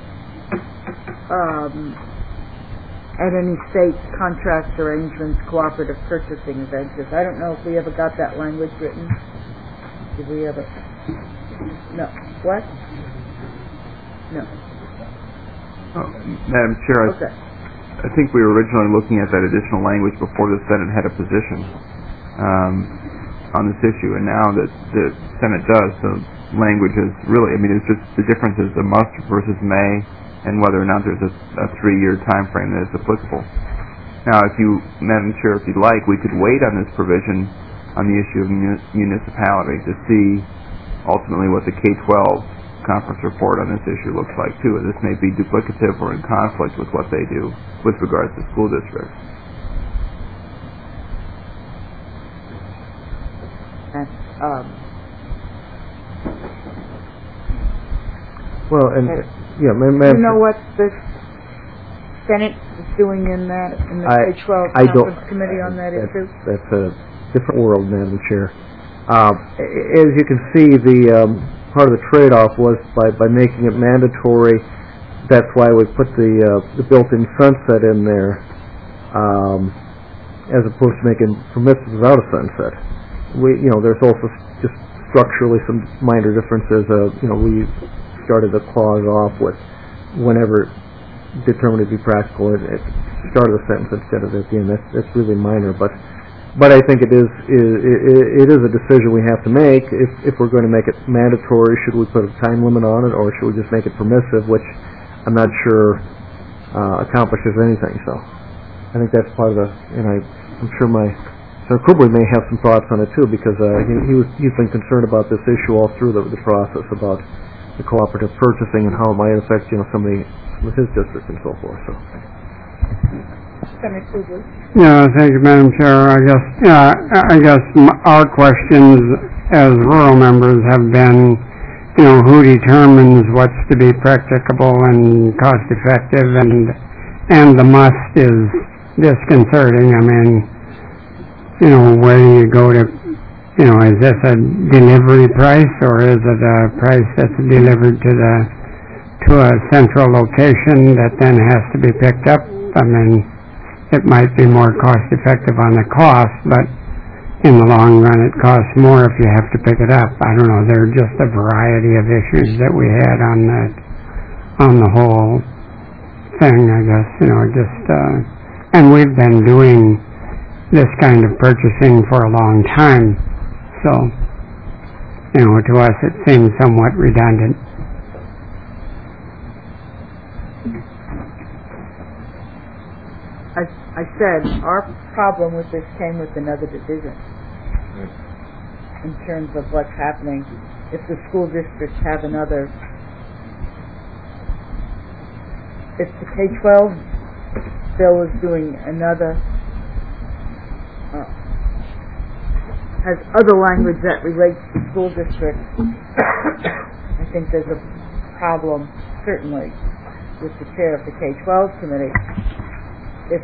At any state contracts, arrangements, cooperative purchasing ventures. I don't know if we ever got that language written. Did we ever? No. What? No. Madam Chair, Okay. I think we were originally looking at that additional language before the Senate had a position on this issue, and now that the Senate does, the language is really, it's just the difference is the must versus may, and whether or not there's a 3-year time frame that is applicable. Now, Madam Chair, if you'd like, we could wait on this provision on the issue of municipality to see ultimately what the K-12 conference report on this issue looks like, too. This may be duplicative or in conflict with what they do with regards to school districts. Well, and yeah, Do you know what the Senate is doing in the K-12 conference committee on that issue? That's a different world, Madam Chair. As you can see, the part of the trade-off was by making it mandatory. That's why we put the built-in sunset in there, as opposed to making permissive without a sunset. There's also just structurally some minor differences. We started the clause off with whenever determined to be practical at the start of the sentence instead of at the end. That's really minor, but I think it is a decision we have to make. If we're going to make it mandatory, should we put a time limit on it, or should we just make it permissive, which I'm not sure accomplishes anything. So I think that's part of I'm sure Senator Kubley may have some thoughts on it too, because he's been concerned about this issue all through the process about the cooperative purchasing and how it might affect somebody with his district and so forth. So. Senator Kubley. Yeah, thank you, Madam Chair. I guess our questions as rural members have been, who determines what's to be practicable and cost effective, and the must is disconcerting. I mean, where do you go to? Is this a delivery price, or is it a price that's delivered to a central location that then has to be picked up? I mean, it might be more cost effective on the cost, but in the long run it costs more if you have to pick it up. I don't know, there are just a variety of issues that we had on the whole thing, I guess, and we've been doing this kind of purchasing for a long time, so, to us it seems somewhat redundant. I said our problem with this came with another division in terms of what's happening. If the school districts have if the K-12 bill is doing has other language that relates to school districts, I think there's a problem, certainly, with the chair of the K-12 committee if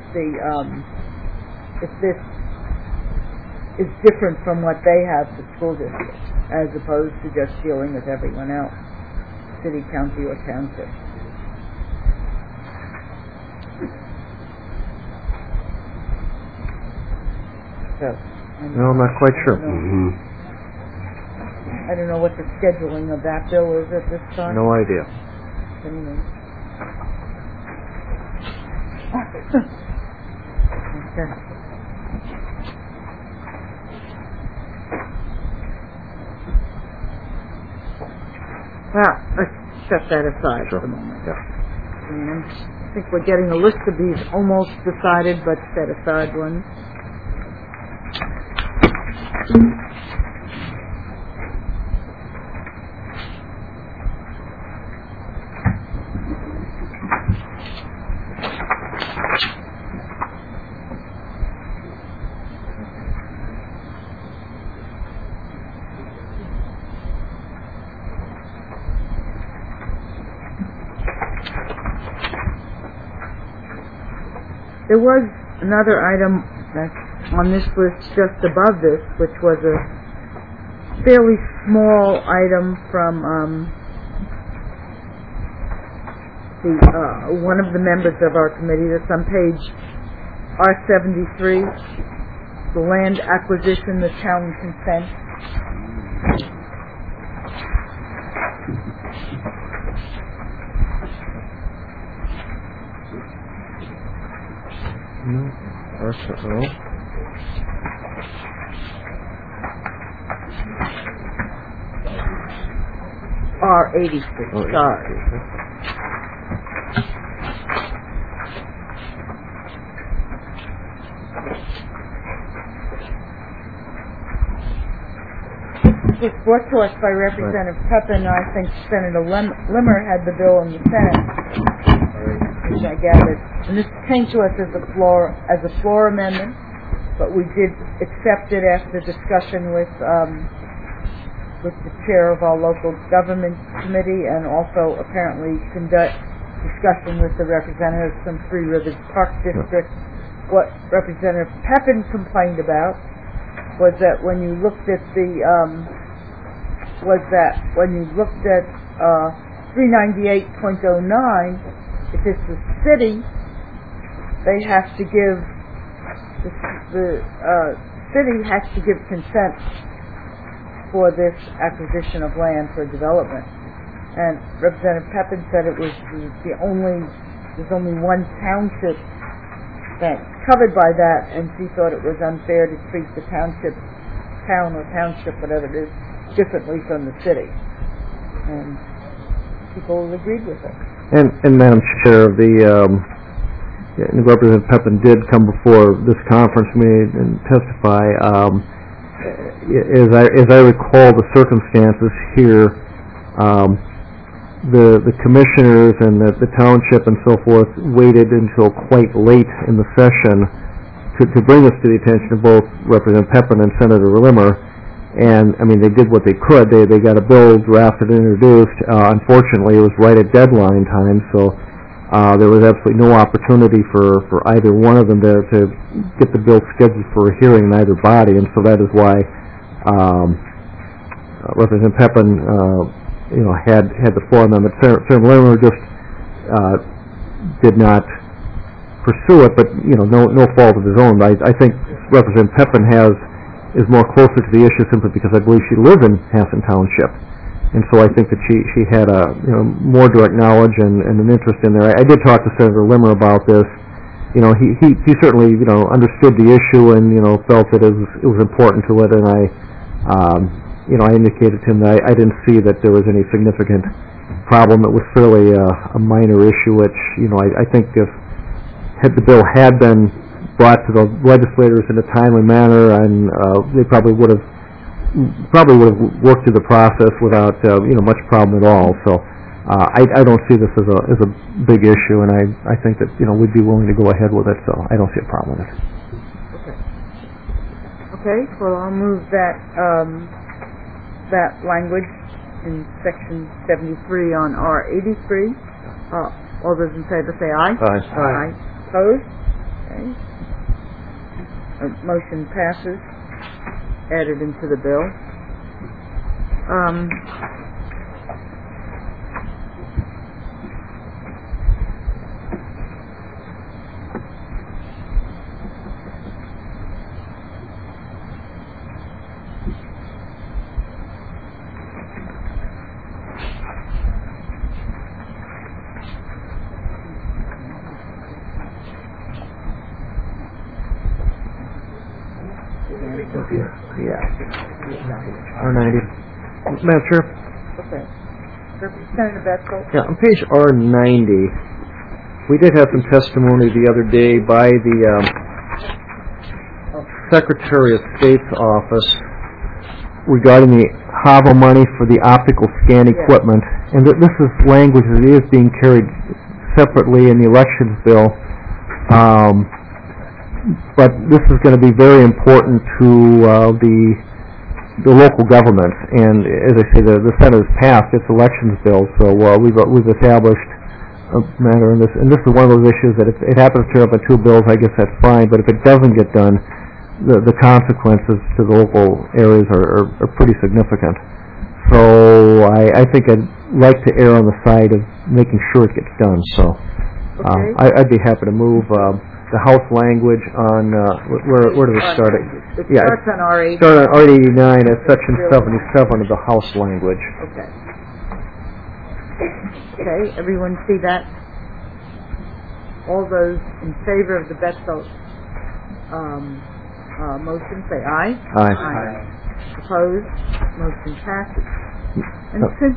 this is different from what they have for school districts, as opposed to just dealing with everyone else, city, county, or township. So, No, I'm not quite sure. I don't know what the scheduling of that bill is at this time. No idea. Anyway. Okay. Well, let's set that aside for the moment. Yeah. And I think we're getting a list of these almost decided but set aside ones. There was another item that's on this list just above this, which was a fairly small item from one of the members of our committee. That's on page R73, the land acquisition, the town consent. No. R86, sorry. It was brought to us by Representative Pepin. I think Senator Limmer had the bill in the Senate, which I gathered. And this came to us as a floor amendment, but we did accept it after discussion with the chair of our local government committee, and also apparently conduct discussion with the representatives from Three Rivers Park District. What Representative Pepin complained about was that when you looked at 398.09, if it's a city, they have to give the city has to give consent for this acquisition of land for development. And Representative Pepin said there's only one township that's covered by that, and she thought it was unfair to treat the town or township, whatever it is, differently from the city. And people agreed with her. And Madam Chair, Representative Pepin did come before this conference meeting and testify. As I recall the circumstances here, the commissioners and the township and so forth waited until quite late in the session to bring this to the attention of both Representative Pepin and Senator Limmer. And I mean, they did what they could. They got a bill drafted and introduced. Unfortunately, it was right at deadline time, so there was absolutely no opportunity for either one of them to get the bill scheduled for a hearing in either body. And so that is why Representative Pepin, had the floor amendment. Senator Limmer just did not pursue it, but no fault of his own. I think Representative Pepin is more closer to the issue simply because I believe she lives in Hanson Township, and so I think that she had a more direct knowledge and an interest in there. I did talk to Senator Limmer about this. He certainly understood the issue and felt that it was important to it, and I indicated to him that I didn't see that there was any significant problem. It was fairly a minor issue, which I think if the bill had been brought to the legislators in a timely manner, and they probably would have worked through the process without much problem at all. So I don't see this as a big issue, and I think that we'd be willing to go ahead with it. So I don't see a problem with it. Okay. Well, I'll move that language in section 73 on R83. All those in favor say aye. Aye. Opposed? Okay. Motion passes. Added into the bill. R90. Madam Chair? Okay. Representative Betzel? Yeah, on page R90, we did have some testimony the other day by the Secretary of State's office regarding the HAVA money for the optical scan equipment, and that this is language that is being carried separately in the elections bill, but this is going to be very important to the local governments, and as I say, the Senate has passed its elections bill, so we've established a matter in this, and this is one of those issues that if it happens to turn up in two bills, I guess that's fine, but if it doesn't get done, the consequences to the local areas are pretty significant. So I think I'd like to err on the side of making sure it gets done, so I'd be happy to move the House language on, where does it start? It starts on R80. Start on R89 at section 77 of the House language. Okay. Okay, everyone see that? All those in favor of the Betzel motion say aye. Aye. Opposed? Motion passes. And since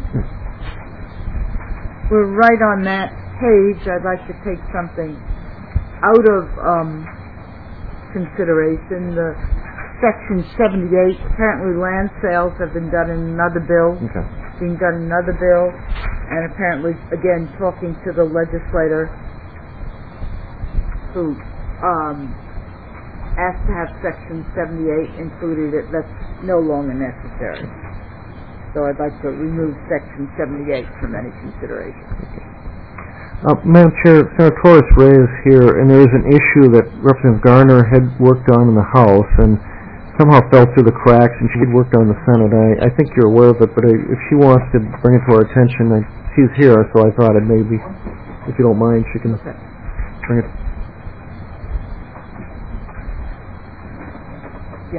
we're right on that page, I'd like to take something out of consideration. The section 78, apparently land sales have been done in another bill, and apparently, again, talking to the legislator who asked to have section 78 included, that's no longer necessary. So I'd like to remove section 78 from any consideration. Madam Chair, Senator Torres raised here, and there is an issue that Representative Garner had worked on in the House and somehow fell through the cracks, and she had worked on in the Senate. I think you're aware of it, but if she wants to bring it to our attention, she's here, so I thought it maybe, if you don't mind, she can bring it. Yeah.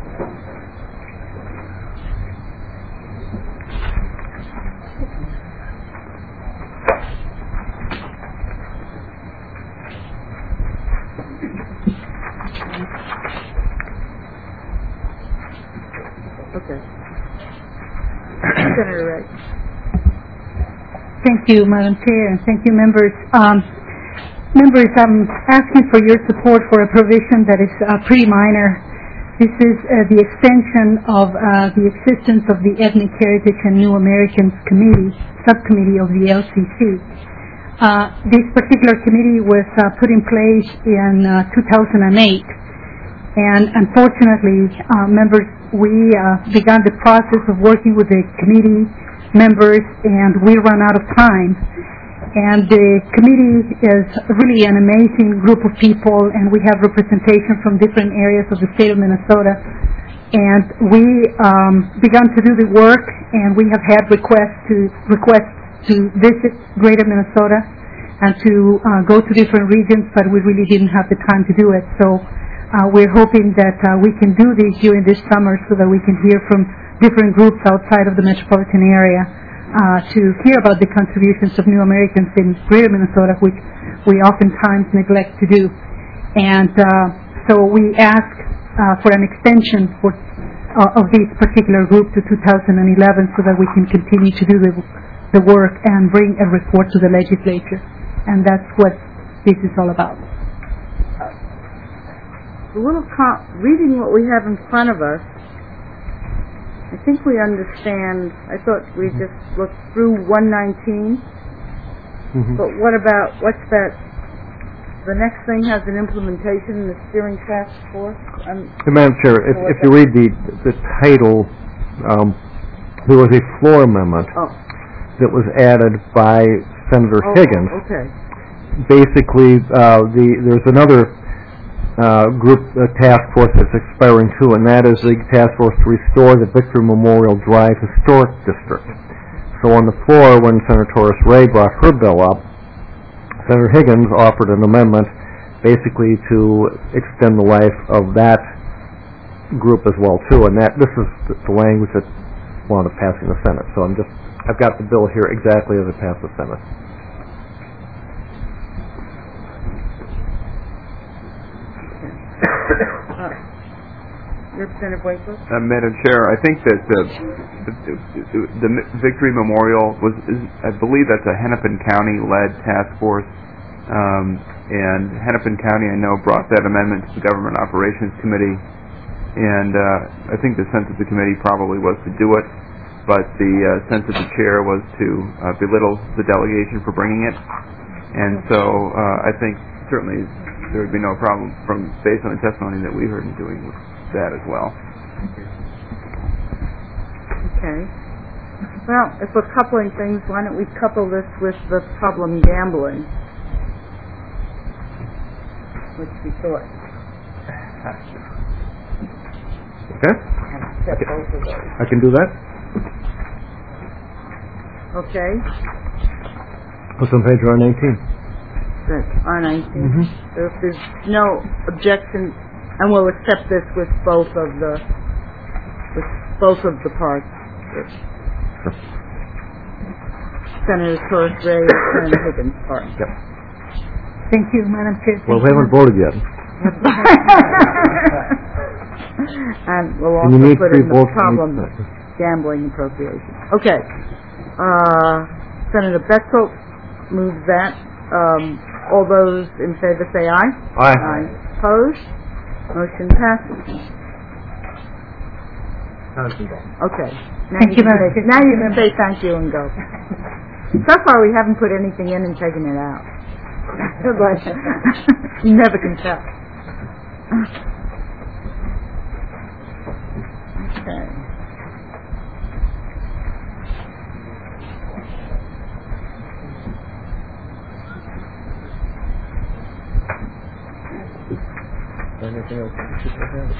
Okay. Senator Wright. Thank you, Madam Chair, and thank you, members. Members, I'm asking for your support for a provision that is pretty minor. This is the extension of the existence of the Ethnic Heritage and New Americans Committee, subcommittee of the LCC. This particular committee was put in place in 2008, and unfortunately, members, we began the process of working with the committee members, and we ran out of time. And the committee is really an amazing group of people, and we have representation from different areas of the state of Minnesota. And we began to do the work, and we have had requests to visit Greater Minnesota and to go to different regions, but we really didn't have the time to do it. So we're hoping that we can do this during this summer so that we can hear from different groups outside of the metropolitan area to hear about the contributions of New Americans in Greater Minnesota, which we oftentimes neglect to do. And so we ask for an extension of this particular group to 2011 so that we can continue to do the work and bring a report to the legislature. And that's what this is all about. Reading what we have in front of us, I think we understand. I thought we just looked through 119, but what's that? The next thing has an implementation in the steering task force. Madam Chair, if you read the title, there was a floor amendment Oh. that was added by Senator Higgins. Okay. Basically, there's another group task force that's expiring too, and that is the task force to restore the Victory Memorial Drive Historic District. So on the floor, when Senator Torres Ray brought her bill up, Senator Higgins offered an amendment basically to extend the life of that group as well too, and this is the language that wound up passing the Senate. So I've got the bill here exactly as it passed the Senate. Representative Wakefield? Madam Chair, I think that the Victory Memorial I believe that's a Hennepin County-led task force, and Hennepin County, I know, brought that amendment to the Government Operations Committee, and I think the sense of the committee probably was to do it, but the sense of the chair was to belittle the delegation for bringing it, and so I think certainly there would be no problem based on the testimony that we heard in doing that as well. Okay. Well, if we're coupling things, why don't we couple this with the problem gambling? Which we thought. Okay? Both of those. I can do that. Okay. What's on page R19? That's R19. So if there's no objection, and we'll accept this with both of the parts. Senator Torres Ray and Higgins part. Yep. Thank you, Madam Chair. Well, we haven't voted yet. And we'll And you also need put three in the votes. problem gambling appropriation. Okay. Senator Betzel moves that. All those in favor say aye. Aye. Opposed? Motion passes. Okay. Thank you, Madam Chair. Now you can say thank you and go. So far we haven't put anything in and taken it out. But you never can tell. Okay. Anything else you should have?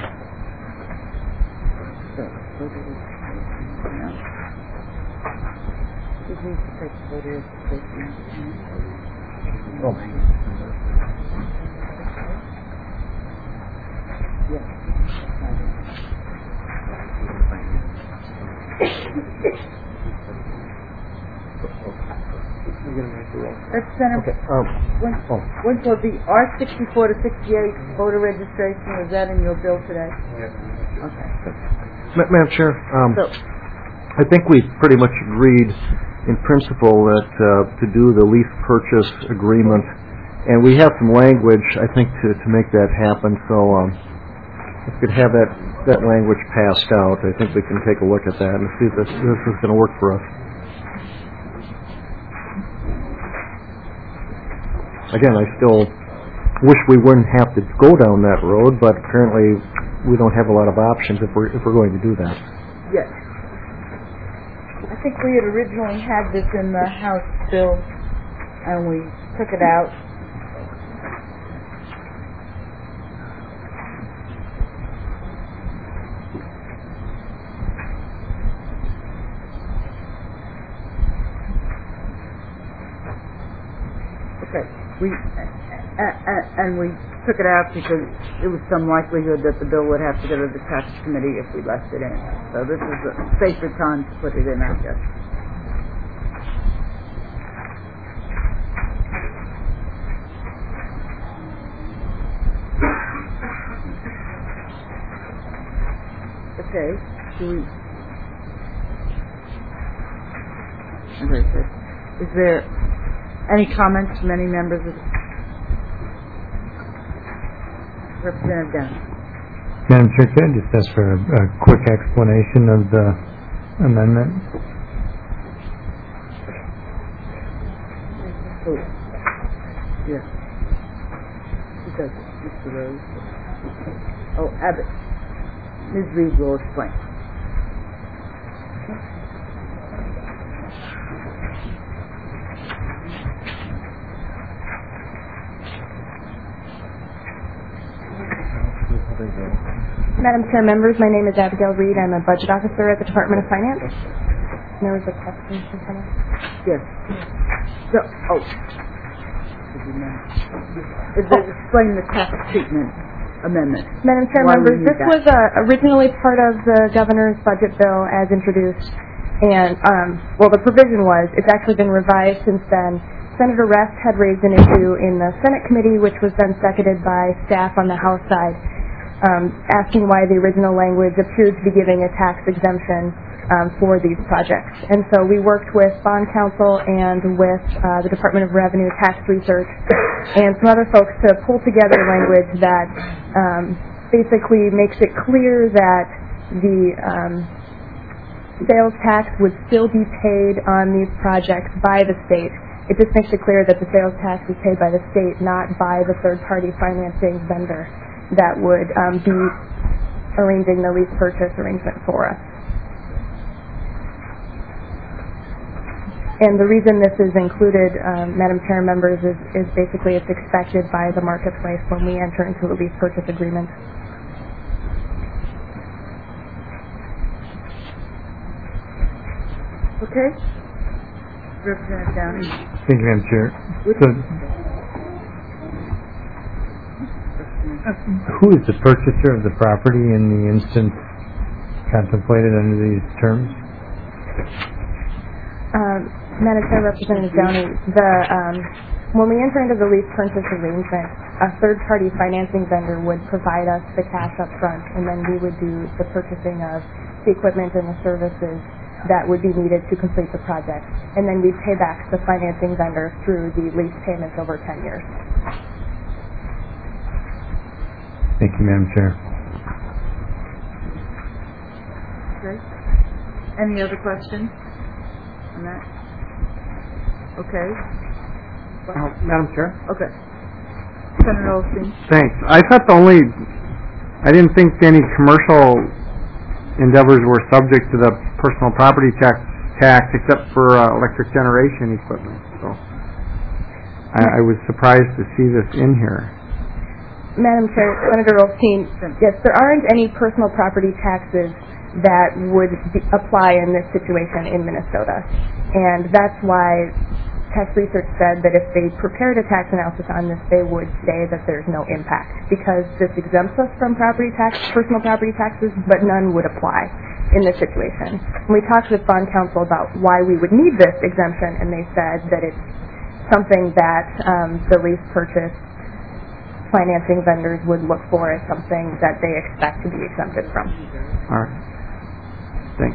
Senator Winslow, the R64 to 68 voter registration, was that in your bill today? Okay. Madam Chair, So, I think we pretty much agreed in principle that to do the lease purchase agreement, and we have some language, I think, to make that happen. So if we could have that language passed out, I think we can take a look at that and see if this is going to work for us. Again, I still wish we wouldn't have to go down that road, but apparently we don't have a lot of options if we're going to do that. yes. I think we had originally had this in the House bill, and we took it out. Okay. And we took it out because it was some likelihood that the bill would have to go to the tax committee if we left it in. So this is a safer time to put it in, I guess. Okay. As I said, is there any comments from any members of Representative Downs? Madam Chair, could I just ask for a quick explanation of the amendment? Oh, yes. Who does it? Mr. Rose? Oh, Abbott. Ms. Reed will explain. Madam Chair, members, my name is Abigail Reed. I'm a budget officer at the Department of Finance. And there was a question from someone. Yes. So, explain the tax treatment amendment. Madam Chair, Why members, we need this that. was originally part of the governor's budget bill as introduced. And, the provision was, it's actually been revised since then. Senator Rest had raised an issue in the Senate committee, which was then seconded by staff on the House side, asking why the original language appeared to be giving a tax exemption for these projects. And so we worked with bond counsel and with the Department of Revenue Tax Research and some other folks to pull together language that basically makes it clear that the sales tax would still be paid on these projects by the state. It just makes it clear that the sales tax is paid by the state, not by the third-party financing vendor that would be arranging the lease purchase arrangement for us. And the reason this is included, Madam Chair, members, is basically it's expected by the marketplace when we enter into a lease purchase agreement. Okay. Representative Downey. Thank you, Madam Chair. So, who is the purchaser of the property in the instance contemplated under these terms? Madam Chair, Representative Downey, when we enter into the lease purchase arrangement, a third-party financing vendor would provide us the cash up front, and then we would do the purchasing of the equipment and the services that would be needed to complete the project. And then we'd pay back the financing vendor through the lease payments over 10 years. Thank you, Madam Chair. Okay. Any other questions on that? Okay. Madam Chair? Okay. Senator Olstein. Thanks. I didn't think any commercial endeavors were subject to the personal property tax except for electric generation equipment. So I was surprised to see this in here. Madam Chair, Senator Olstein, yes, there aren't any personal property taxes that would apply in this situation in Minnesota. And that's why Tax Research said that if they prepared a tax analysis on this, they would say that there's no impact because this exempts us from personal property taxes, but none would apply in this situation. And we talked with bond counsel about why we would need this exemption, and they said that it's something that the lease purchase financing vendors would look for as something that they expect to be exempted from. All right. Thanks.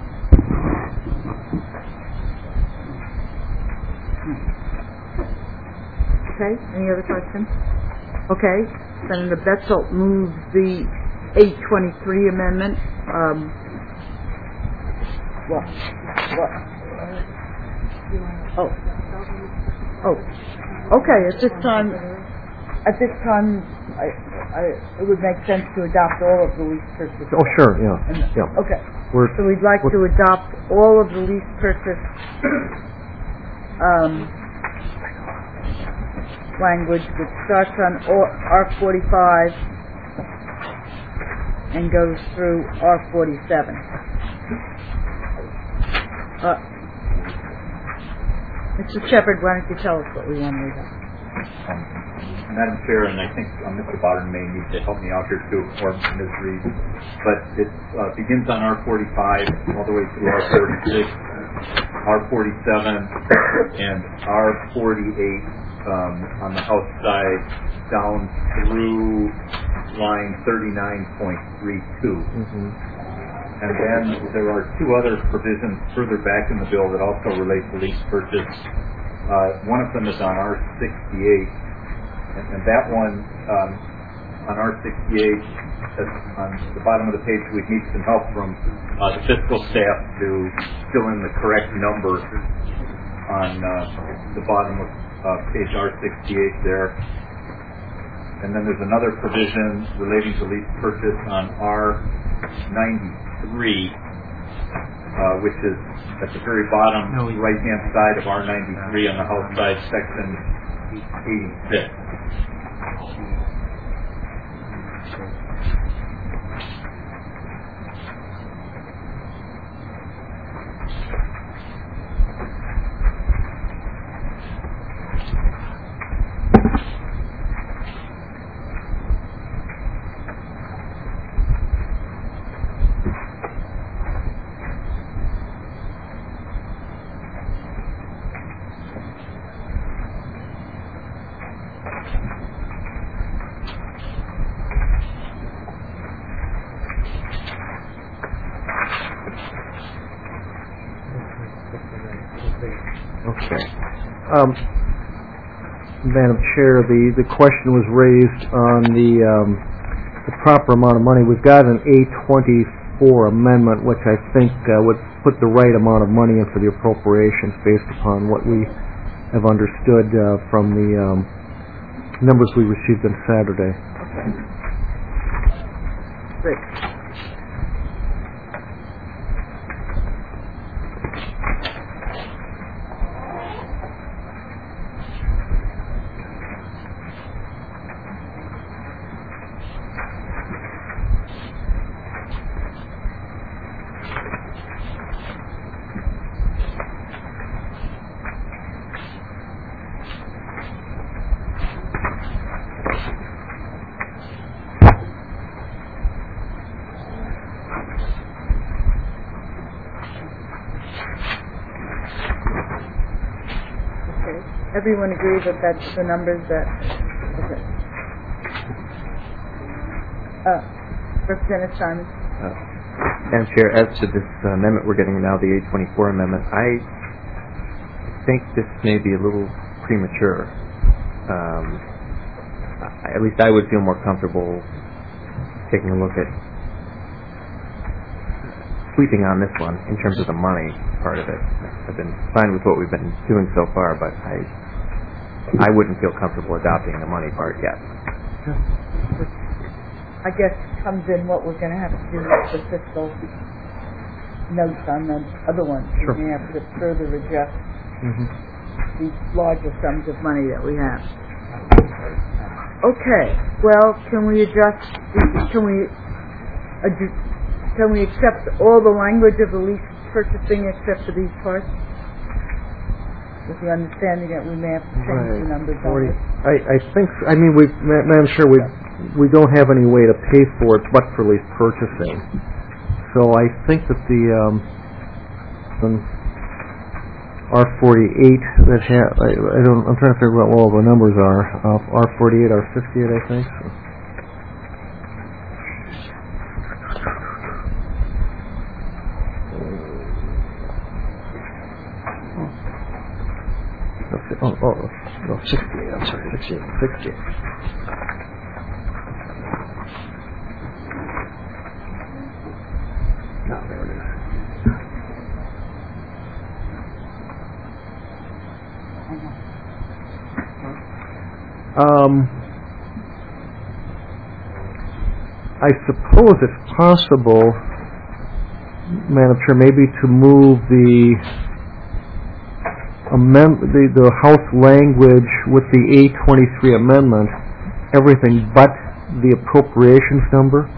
Okay. Any other questions? Okay. Senator Betzel moves the 823 amendment. What? Oh. Okay. At this time, it would make sense to adopt all of the lease purchase. Oh, sure. Yeah. Okay. So we'd like to adopt all of the lease purchase language which starts on R45 and goes through R47. Mr. Shepard, why don't you tell us what we want to read out? Madam Chair, and I think Mr. Bodden may need to help me out here too, or Ms. Reed, but it begins on R45 all the way through R46, R47, and R48 on the House side down through line 39.32. And then there are two other provisions further back in the bill that also relate to lease purchase. One of them is on R68, and that one on R68, on the bottom of the page, we need some help from the fiscal staff to fill in the correct number on the bottom of page R68 there. And then there's another provision relating to lease purchase on R93, which is at the very bottom right-hand side of R93 on the House side, section 86. Okay. Madam Chair, the question was raised on the proper amount of money. We've got an A24 amendment, which I think would put the right amount of money in for the appropriations based upon what we have understood from the numbers we received on Saturday. Okay. Great. Everyone agree that that's the numbers that... Okay. Representative Simon. Madam Chair, as to this amendment we're getting now, the A24 amendment, I think this may be a little premature. At least I would feel more comfortable taking a look at sweeping on this one in terms of the money part of it. I've been fine with what we've been doing so far, but I wouldn't feel comfortable adopting the money part yet. I guess comes in what we're going to have to do with the fiscal notes on the other ones. Sure. We have to further adjust these larger sums of money that we have. Okay. Well, can we adjust? Can we accept all the language of the lease purchasing except for these parts? With the understanding that we may have to change the numbers on it. I think, I mean, Madam Chair, we don't have any way to pay for it but for lease purchasing. So I think that the R48 that I'm trying to figure out what all the numbers are. R48, R58, I think. Oh, 68, I'm sorry, 68. No, there it is. I suppose it's possible, Madam Chair, maybe to move the House language with the A23 amendment, everything but the appropriations number.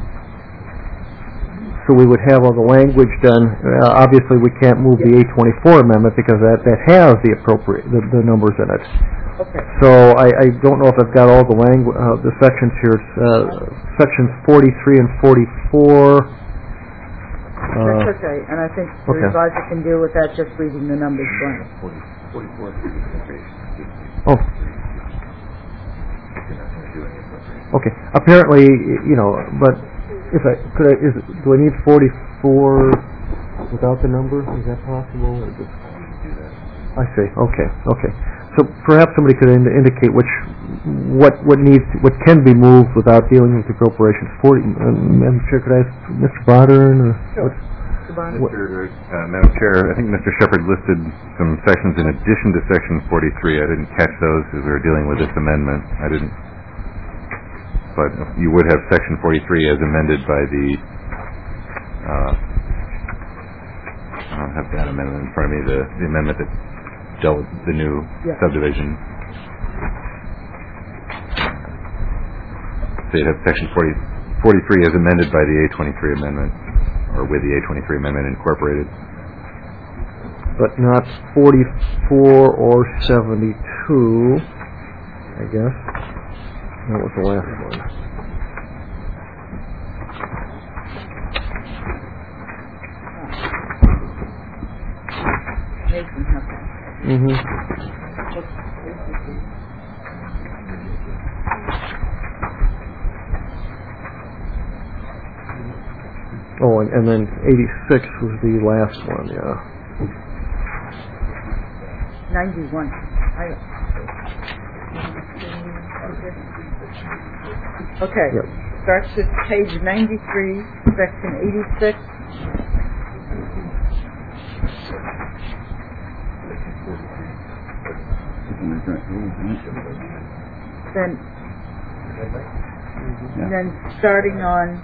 So we would have all the language done. Obviously, we can't move the A24 amendment because that has the the numbers in it. Okay. So I don't know if I've got all the language, the sections here. Sections 43 and 44. That's okay, and I think the advisor can deal with that just reading the numbers blank. 44. Oh. Okay. Apparently, but if do I need 44 without the number? Is that possible? Or just... I see. Okay. So perhaps somebody could indicate what can be moved without dealing with appropriations. Madam Chair, could I ask Mr. Bodern? Sure. Madam Chair, I think Mr. Shepherd listed some sections in addition to Section 43. I didn't catch those as we were dealing with this amendment. I didn't. But you would have Section 43 as amended by the. I don't have that amendment in front of me. The amendment that dealt with the new subdivision. So you'd have Section 43 as amended by the A23 amendment, or with the A23 amendment incorporated. but not 44 or 72, I guess. That was the last one. Mm-hmm. Oh, and then 86 was the last one, yeah. 91. Okay. Yep. Starts with page 93, section 86. Then starting on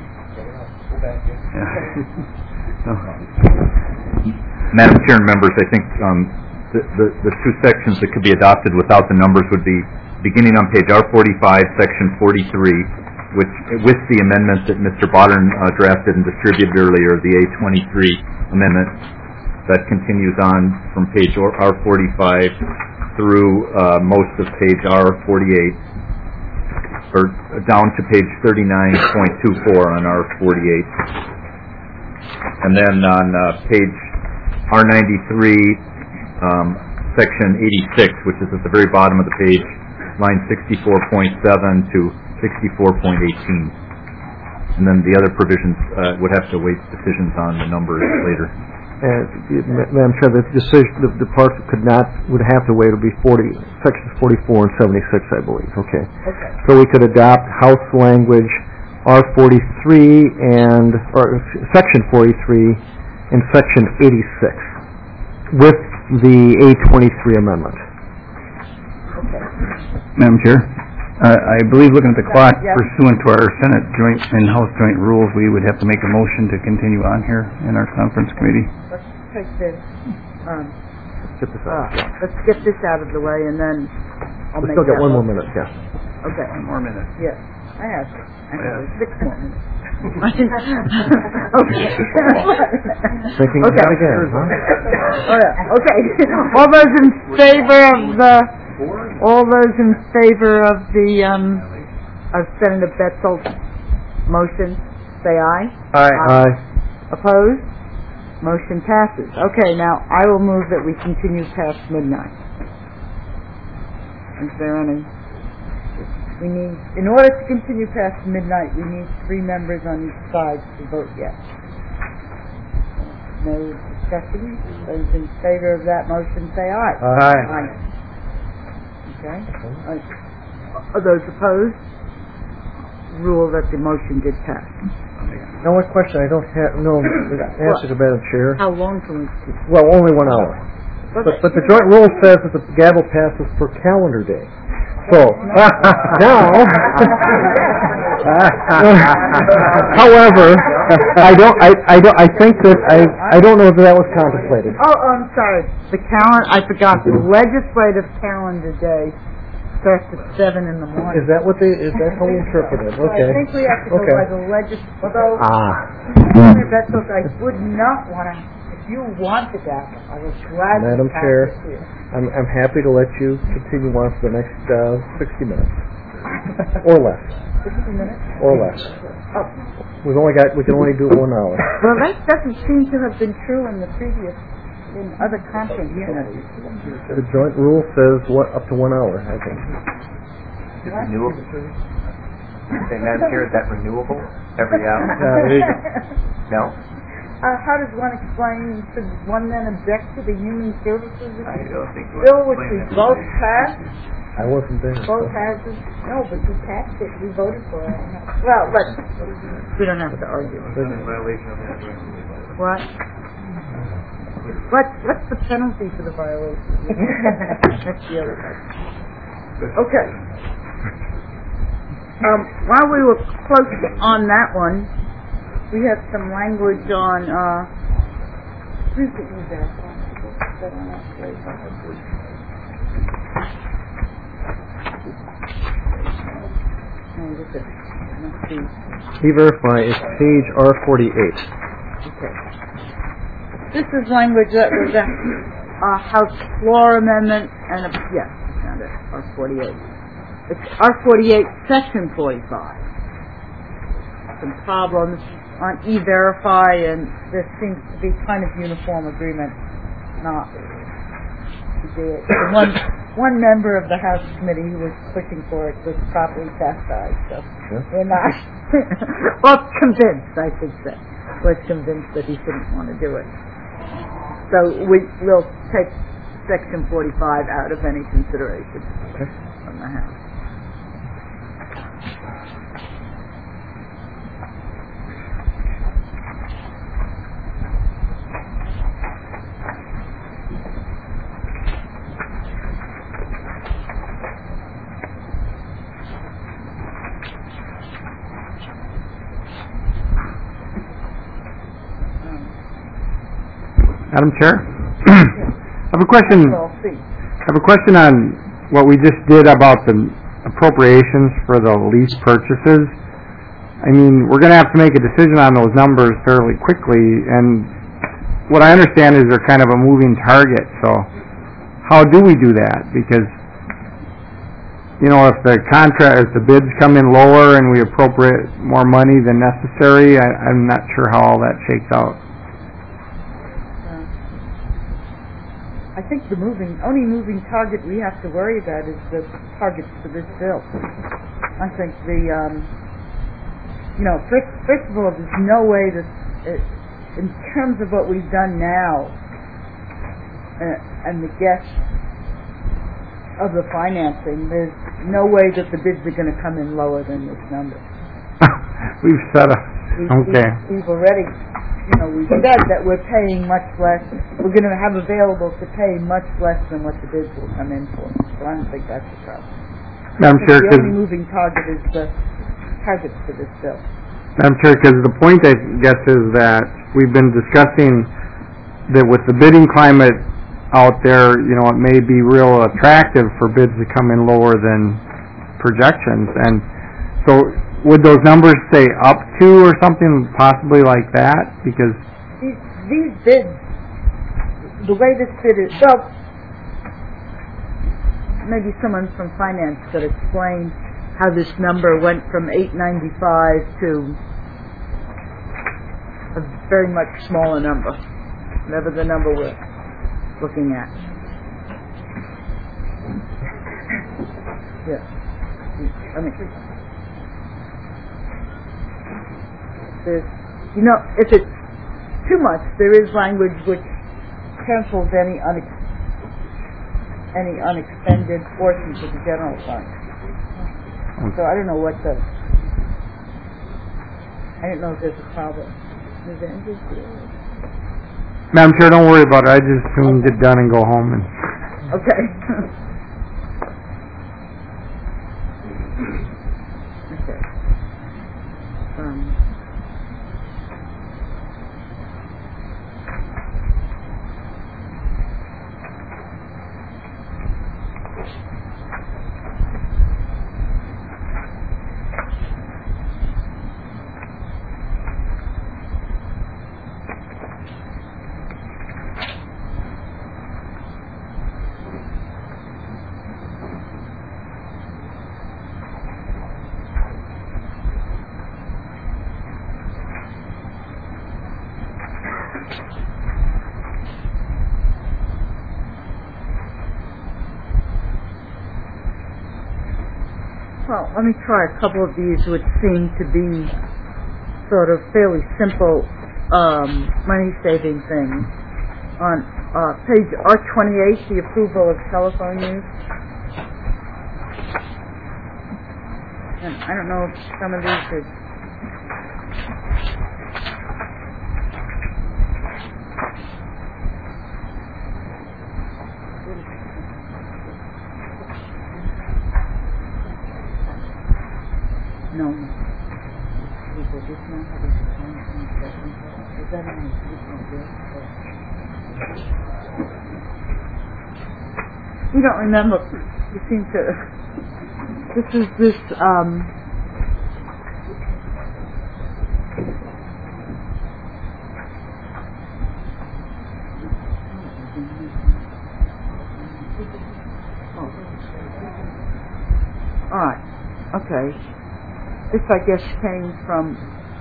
Madam Chair and members, I think the two sections that could be adopted without the numbers would be beginning on page R45, section 43, which with the amendment that Mr. Bodden drafted and distributed earlier, the A23 amendment that continues on from page R45 through most of page R48, or down to page 39.24 on R48. And then on page R93, section 86, which is at the very bottom of the page, line 64.7 to 64.18. And then the other provisions would have to wait decisions on the numbers later. Madam Chair, the decision, the parts would have to wait. It would be sections 44 and 76, I believe. Okay. So we could adopt House language R43 or section 43 and section 86 with the A23 amendment. Madam Chair, I believe looking at the clock pursuant to our Senate joint and House joint rules, we would have to make a motion to continue on here in our conference committee. Let's take this. Get this out. Let's get this out of the way, and then I'll We've make still got that one more motion. minute, yeah. Okay. One more minute. Yeah, I have 6 more minutes. Okay. Thinking Okay. again, huh? Oh, yeah. Okay. All those in favor of the of Senator Betzel's motion, say aye. Aye. Opposed? Motion passes. Okay, now I will move that we continue past midnight. Is there any? We need, in order to continue past midnight, we need 3 members on each side to vote yes. No discussion? Those in favor of that motion say aye. Aye. Okay. Are those opposed? Rule that the motion did pass. Now, one question I don't have no answer to, Madam Chair. How long can we keep? Well, only 1 hour. But the joint rule says that the gavel passes per calendar day. So now, however, I think that I don't know that was contemplated. Oh, I'm sorry. I forgot. The legislative calendar day starts at 7 in the morning. Is that how we interpret it? Okay. I think we have to go by the legislative. Although, Senator Betzel, I would not want to. If you wanted that, I was glad. Madam Chair, I'm happy to let you continue on for the next 60 minutes, or less. 60 minutes? Or less. Oh. We can only do it 1 hour. Well, that doesn't seem to have been true in other conference committees. The joint rule says up to 1 hour, I think. Is it renewable? Madam Chair, is that renewable every hour? There you go. No? How does one explain, should one then object to the Human Services bill, which we both passed? I wasn't there. Both houses? No, but you passed it, we voted for it. Well, we don't have to argue. What? What's the penalty for the violation? That's the other thing. Okay. While we were close on that one, we have some language on, E-Verify is page R48. Okay. this is language that was a House floor amendment and yes, I found it, R48. It's R48, Section 45. Some problems on E-Verify, and there seems to be kind of uniform agreement not to do it. One member of the House committee who was pushing for it was properly chastised, so we're not, well, convinced, I should say, was convinced that he shouldn't want to do it. So we'll take Section 45 out of any consideration from the House. Madam Chair, I have a question. I have a question on what we just did about the appropriations for the lease purchases. I mean, we're going to have to make a decision on those numbers fairly quickly, and what I understand is they're kind of a moving target. So, how do we do that? Because, you know, if the bids come in lower and we appropriate more money than necessary, I'm not sure how all that shakes out. I think the only moving target we have to worry about is the targets for this bill. I think first of all, there's no way that, in terms of what we've done now, and the guess of the financing, there's no way that the bids are going to come in lower than this number. We've said we've already. We said that we're paying much less, we're going to have available to pay much less than what the bids will come in for. So I don't think that's a problem. Madam Chair, the only moving target is the targets for this bill. Madam Chair, because the point, I guess, is that we've been discussing that with the bidding climate out there, it may be real attractive for bids to come in lower than projections. And so would those numbers say up to or something possibly like that? Because these bids, the way this bid is, well, maybe someone from finance could explain how this number went from $895 to a very much smaller number, whatever the number we're looking at. Yeah. I mean, if it's too much, there is language which cancels any unexpended portions of the general fund. So I don't know if there's a problem. Madam Chair, don't worry about it. I just soon get done and go home. Okay. Well, let me try a couple of these which seem to be sort of fairly simple money-saving things. On page R28, the approval of telephone use. And I don't know if some of these are... No. You don't remember. You seem to... This is this... All right. Okay. This, I guess, came from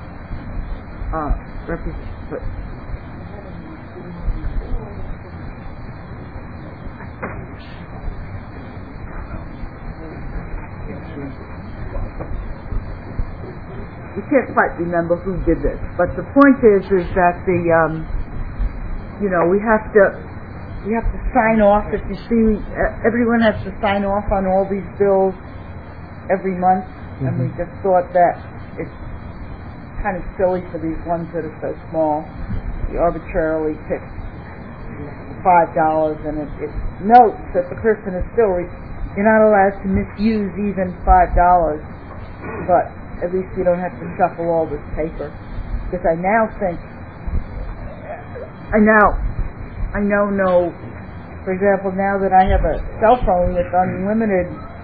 we can't quite remember who did this, but the point is that the we have to sign off. If you see, everyone has to sign off on all these bills every month, and we just thought that it's kind of silly for these ones that are so small. We arbitrarily pick $5, and it notes that the person is still you're not allowed to misuse even $5, but at least you don't have to shuffle all this paper. Because I now think, for example, now that I have a cell phone with unlimited,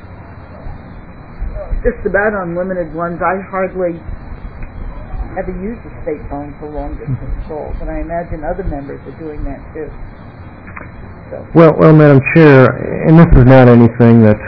just about unlimited ones, I hardly ever use a state phone for long distance calls, and I imagine other members are doing that too. So. Well, Madam Chair, and this is not anything that,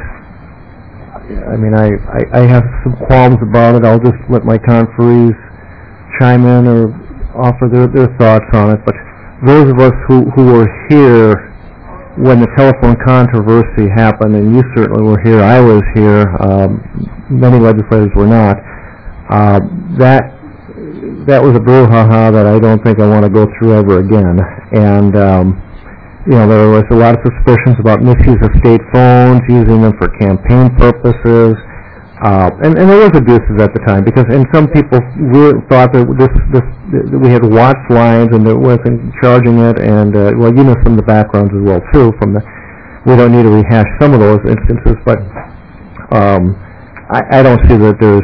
I have some qualms about it. I'll just let my conferees chime in or offer their thoughts on it. But those of us who were here when the telephone controversy happened, and you certainly were here, I was here, many legislators were not, that was a brouhaha that I don't think I want to go through ever again. And there was a lot of suspicions about misuse of state phones, using them for campaign purposes, and there was abuses at the time, because some people thought that we had watch lines and there wasn't charging it, and some of the backgrounds as well too. We don't need to rehash some of those instances, but I don't see that there's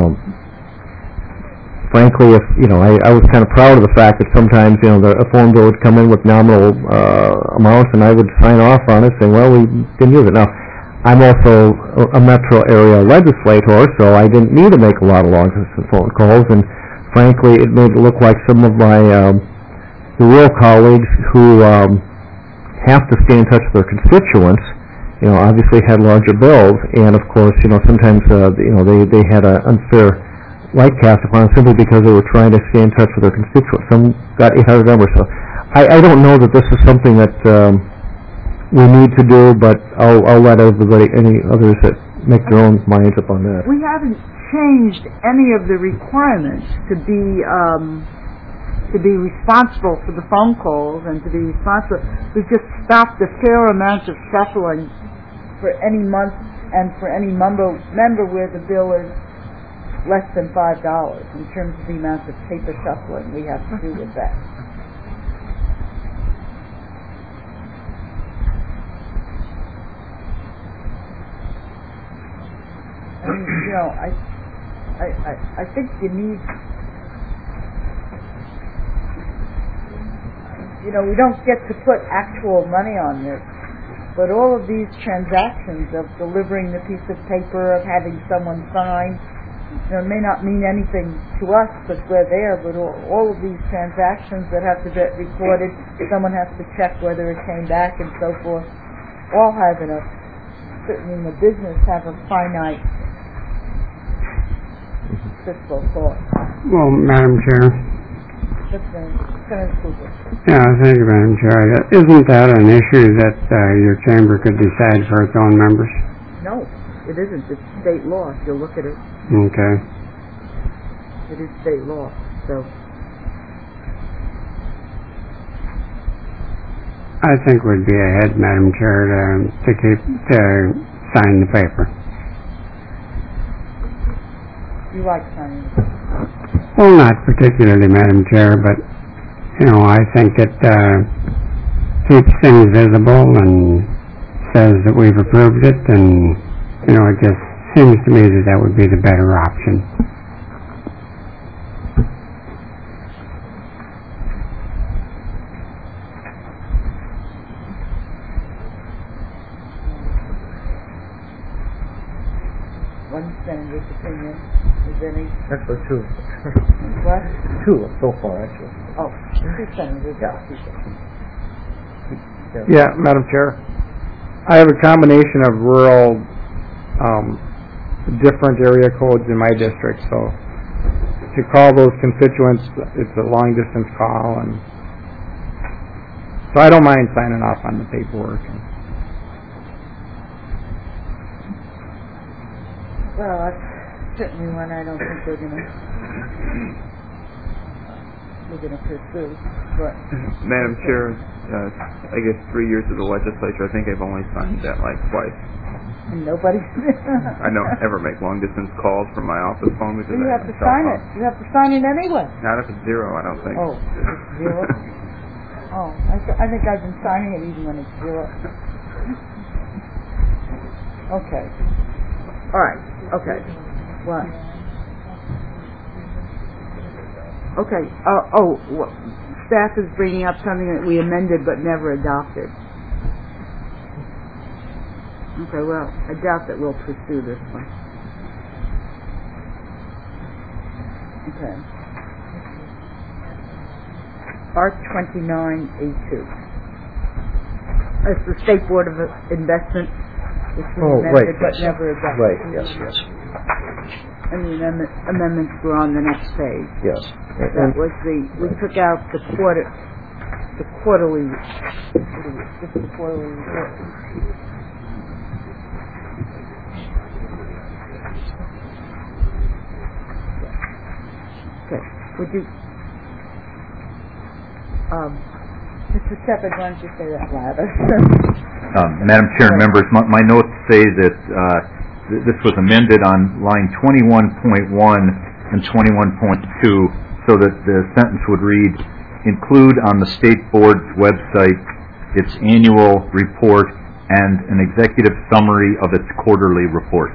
frankly, I was kind of proud of the fact that sometimes, a phone bill would come in with nominal amounts, and I would sign off on it saying, well, we didn't use it. Now, I'm also a metro area legislator, so I didn't need to make a lot of long-distance phone calls, and frankly, it made it look like some of my rural colleagues who have to stay in touch with their constituents, obviously had larger bills, and of course, sometimes, they had an unfair light cast upon them simply because they were trying to stay in touch with their constituents. Some got 800 numbers. So I don't know that this is something that we need to do, but I'll let any others that make their own minds up on that. We haven't changed any of the requirements to be responsible for the phone calls and to be responsible. We've just stopped a fair amount of shuffling for any month and for any member where the bill is less than $5 in terms of the amount of paper shuffling we have to do with that. I think you need, we don't get to put actual money on this, but all of these transactions of delivering the piece of paper, of having someone sign, it may not mean anything to us because we're there, but all of these transactions that have to get recorded, someone has to check whether it came back and so forth, all have certainly in the business, have a finite fiscal cost. Well, Madam Chair. Senator Cooper. Yeah, thank you, Madam Chair. Isn't that an issue that your chamber could decide for its own members? No. It isn't. It's state law, if you look at it. Okay. It is state law, so. I think we'd be ahead, Madam Chair, to sign the paper. You like signing the paper? Well, not particularly, Madam Chair, but, I think it keeps things visible and says that we've approved it, and it just seems to me that would be the better option. One senator's opinion. Is any? Actually, two. What? Two so far, actually. Oh, two senators. Yeah. too. Yeah, Madam Chair. I have a combination of rural, different area codes in my district, so to call those constituents, it's a long distance call, and so I don't mind signing off on the paperwork. Well, that's certainly one I don't think we're gonna pursue, but... Madam Chair, I guess 3 years of the legislature, I think I've only signed that like twice. And nobody... I don't ever make long-distance calls from my office phone because you have to sign it. You have to sign it anyway. Not if it's zero, I don't think. Oh, it's zero? Oh, I think I've been signing it even when it's zero. Okay. All right. Okay. What? Okay. Staff is bringing up something that we amended but never adopted. Okay, well, I doubt that we'll pursue this one. Okay. R29A2. It's the State Board of Investment, which we amended but never adopted. Right, yes. And the amendments were on the next page. Yes. That was we took out the quarterly report. Okay, would you, Mr. Shepard, why don't you say that louder? Madam Chair and members, my notes say that this was amended on line 21.1 and 21.2 so that the sentence would read, include on the State Board's website its annual report and an executive summary of its quarterly reports.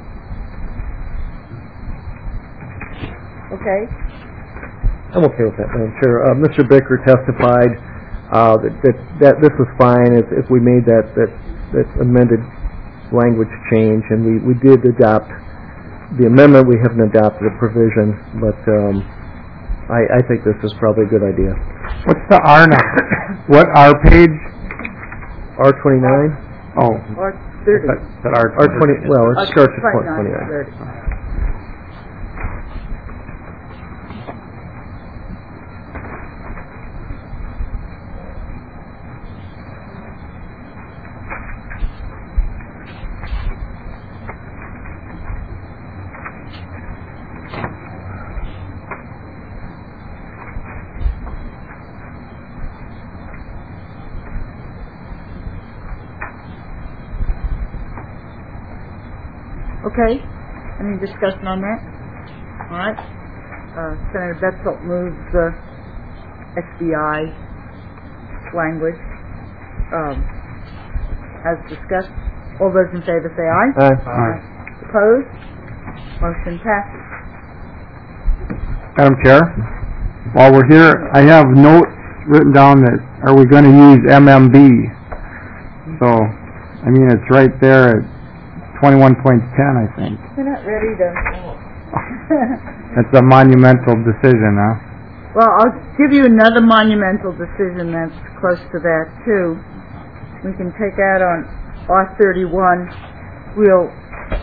Okay. I'm okay with that, Madam Chair. Mr. Bicker testified that this was fine if we made that amended language change, and we did adopt the amendment. We haven't adopted a provision, but I think this is probably a good idea. What's the R now? What R page? R29? Oh. R30. That R20. Well, it starts at 29. 30. Okay, any discussion on that? All right. Senator Betzel moves the SBI language as discussed. All those in favor say aye. Aye. Opposed? Motion passes. Madam Chair, while we're here, I have notes written down that are we going to use MMB? So, I mean, it's right there at 21.10, I think. We're not ready to... That's a monumental decision, huh? Well, I'll give you another monumental decision that's close to that, too. We can take out on R31. We'll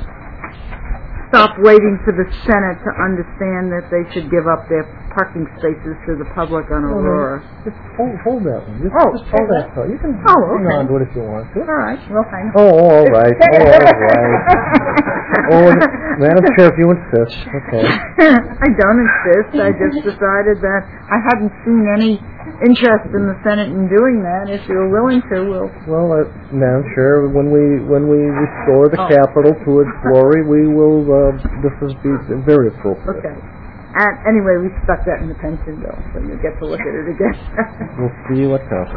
stop waiting for the Senate to understand that they should give up their parking spaces to the public on Aurora. Just hold that one. Just hold that thought. You can hang on to it if you want to. All right, we'll hang on. Oh, all right. Madam Chair, if you insist. Okay. I don't insist. I just decided that I hadn't seen any interest in the Senate in doing that. If you're willing to, we'll... Well, Madam Chair, when we restore the Capitol to its glory, we will, this will be very appropriate. Okay. And anyway, we stuck that in the pension bill, so you get to look at it again. We'll see what happens.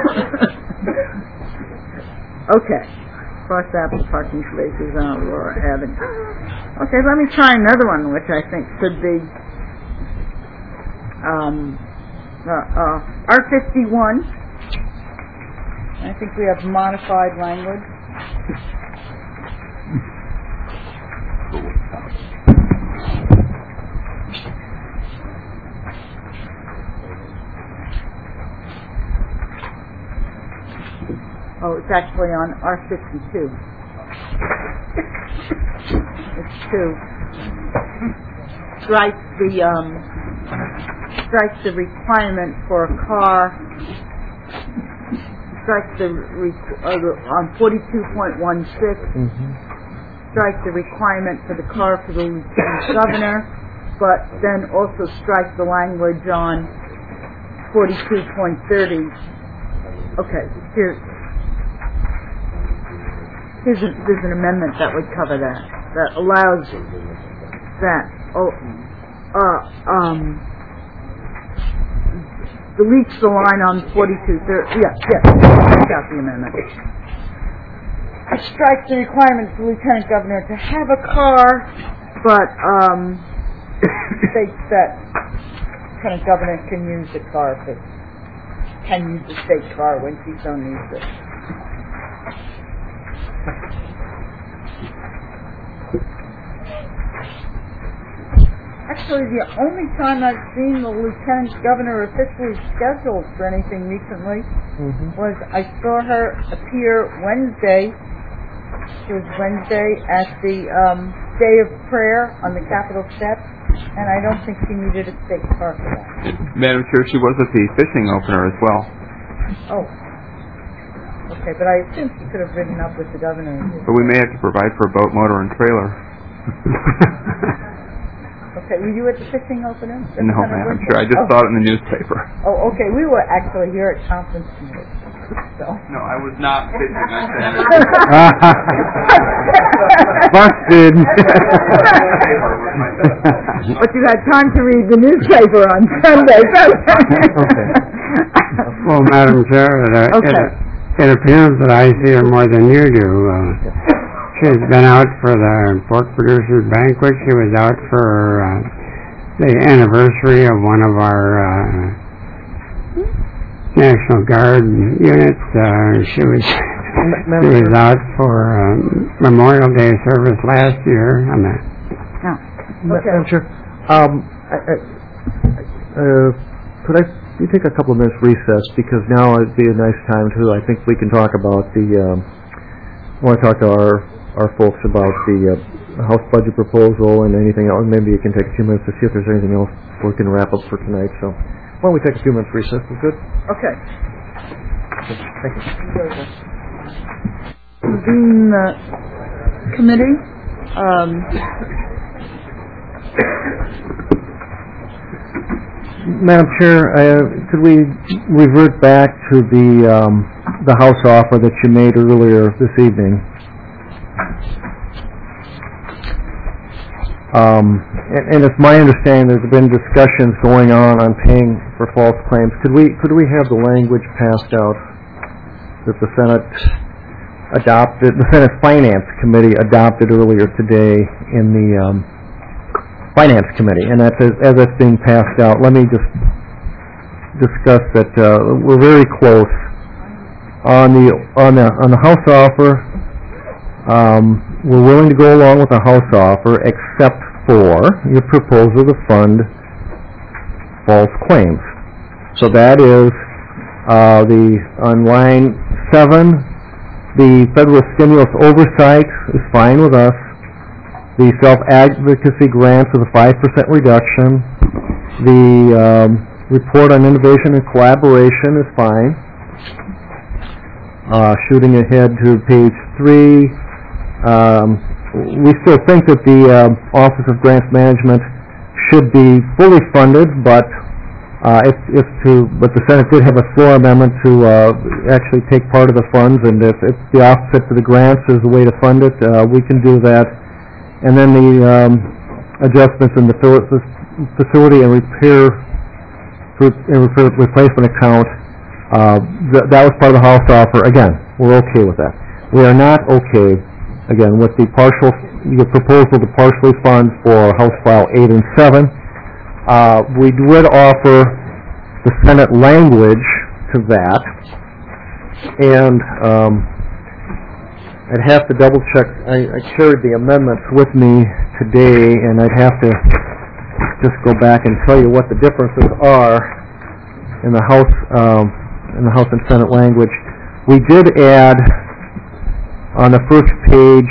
Okay. Cross out the parking spaces on Aurora Avenue. Okay, let me try another one, which I think could be R51. I think we have modified language. Oh, it's actually on R52. It's 2. Strike the requirement for a car. Strike on 42.16. Strike the requirement for the car for the lieutenant governor, but then also strike the language on 42.30. Okay, there's an amendment that would cover that allows that. Deletes the line on 42.30. Yes, I got the amendment. I strike the requirement for the lieutenant governor to have a car, but states that lieutenant governor can use the car if it can use the state car when she so needs it. Actually, the only time I've seen the lieutenant governor officially scheduled for anything recently was I saw her appear Wednesday. It was Wednesday at the Day of Prayer on the Capitol steps, and I don't think she needed a state car for that. Madam Chair, she was at the fishing opener as well. Oh. Okay, but I assume she could have ridden up with the governor. But we may have to provide for a boat, motor, and trailer. Okay, were you at the fishing opener? No, Madam Chair, I just saw it in the newspaper. Oh, okay, we were actually here at conference committee. So. No, I was not fishing. I said. Busted. But you had time to read the newspaper on Sunday. Well, Madam Chair, it appears that I see her more than you do. She's been out for the pork producers banquet. She was out for the anniversary of one of our National Guard units. She was out for Memorial Day service last year. Madam Chair, could you take a couple of minutes recess, because now would be a nice time to, I think we can talk about I want to talk to our folks about the House budget proposal and anything else. Maybe you can take a few minutes to see if there's anything else we can wrap up for tonight. So why don't we take a few minutes recess? Is good? Okay. Thank you. Convene the committee. Madam Chair, could we revert back to the House offer that you made earlier this evening? And it's my understanding there's been discussions going on paying for false claims. Could we have the language passed out that the Senate Finance Committee adopted earlier today in the Finance Committee, and that's as it's being passed out. Let me just discuss that we're very close on the House offer. We're willing to go along with the House offer, except for your proposal to fund false claims. So that is on line 7, the federal stimulus oversight is fine with us. The self-advocacy grants of a 5% reduction. The report on innovation and collaboration is fine. Shooting ahead to page 3. We still think that the Office of Grants Management should be fully funded, but the Senate did have a floor amendment to actually take part of the funds, and if the offset to the grants is the way to fund it, we can do that. And then the adjustments in the facility and replacement account, that was part of the House offer. Again, we're okay with that. We are not okay, again, with the proposal to partially fund for House File 8 and 7. We would offer the Senate language to that, and I'd have to double check. I carried the amendments with me today, and I'd have to just go back and tell you what the differences are in the House and Senate language. We did add on the first page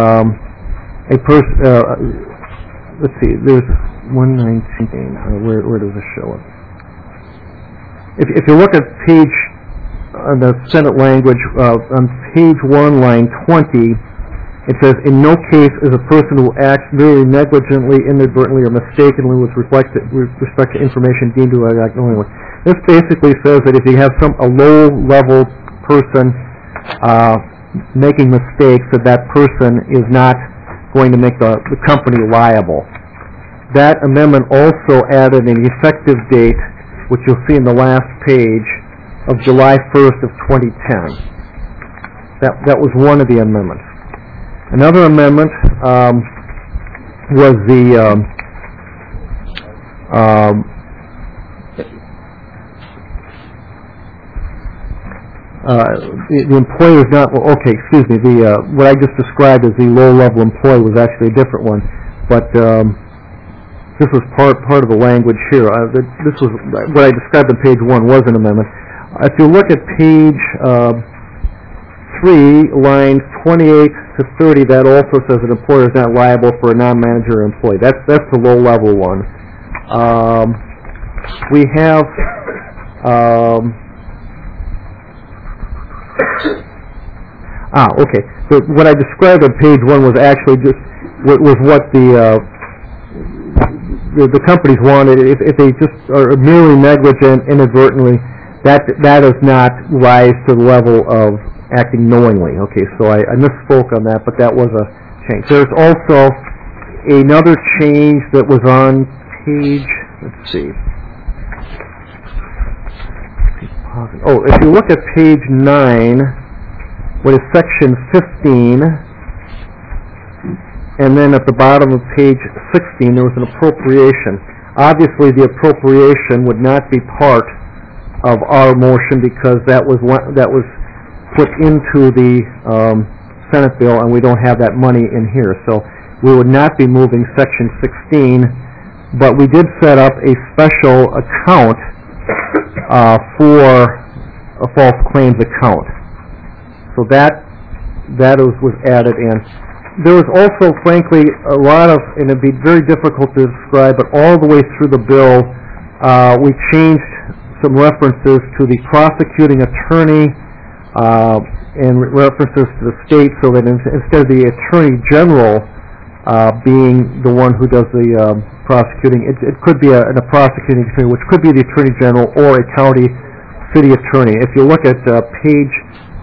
let's see, there's 119. Where does it show it? If you look at page the Senate language on page 1, line 20, it says, "In no case is a person who acts merely negligently, inadvertently, or mistakenly with respect to information deemed to act knowingly." This basically says that if you have a low-level person making mistakes, that person is not going to make the company liable. That amendment also added an effective date, which you'll see in the last page, of July 1st of 2010. That was one of the amendments. Another amendment was the employee is not, okay, excuse me, what I just described as the low-level employee was actually a different one, but this was part of the language here. This was, what I described on page 1 was an amendment. If you look at page 3, lines 28 to 30, that also says an employer is not liable for a non-manager employee. That's the low-level one. We have okay. So what I described on page 1 was actually just was what the companies wanted. If they just are merely negligent, inadvertently, that does not rise to the level of acting knowingly. Okay, so I misspoke on that, but that was a change. There's also another change that was on page, let's see. Oh, if you look at page 9, what is section 15, and then at the bottom of page 16, there was an appropriation. Obviously, the appropriation would not be part of our motion because that was put into the Senate bill, and we don't have that money in here. So we would not be moving section 16, but we did set up a special account for a false claims account. So that was added in. There was also, frankly, a lot of, and it'd be very difficult to describe, but all the way through the bill, we changed some references to the prosecuting attorney and references to the state, so that instead of the attorney general being the one who does the prosecuting, it could be a prosecuting attorney, which could be the attorney general or a county city attorney. If you look at page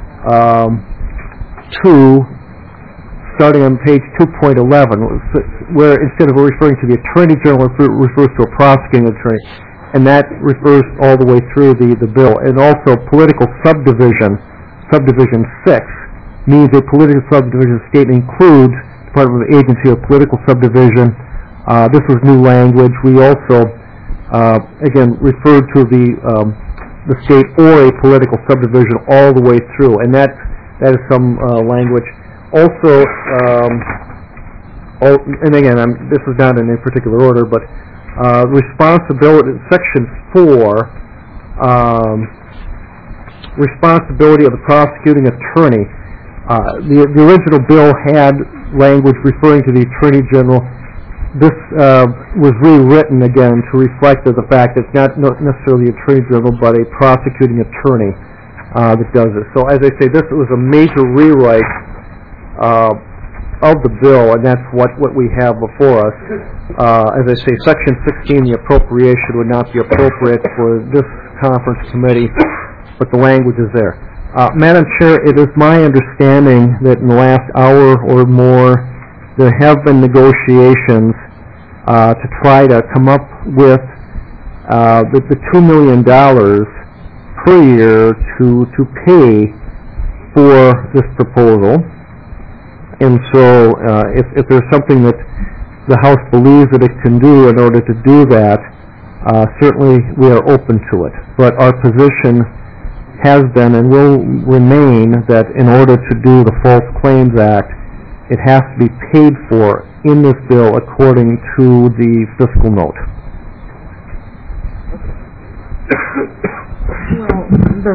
2, starting on page 2.11, where instead of referring to the attorney general, it refers to a prosecuting attorney, and that refers all the way through the bill. And also political subdivision 6, means a political subdivision statement includes Department of Agency or political subdivision. This was new language. We also, again, referred to the state or a political subdivision all the way through, and that is some language. Also, and again, this is not in a particular order, but responsibility, section 4, responsibility of the prosecuting attorney. The original bill had language referring to the attorney general. This was rewritten again to reflect the fact that it's not necessarily the attorney general, but a prosecuting attorney that does it. So as I say, this was a major rewrite of the bill, and that's what we have before us. As I say, section 16, the appropriation would not be appropriate for this conference committee, but the language is there. Madam Chair, it is my understanding that in the last hour or more, there have been negotiations to try to come up with the $2 million per year to pay for this proposal. And so if there's something that the House believes that it can do in order to do that, certainly we are open to it. But our position has been and will remain that in order to do the False Claims Act, it has to be paid for in this bill according to the fiscal note. Well, the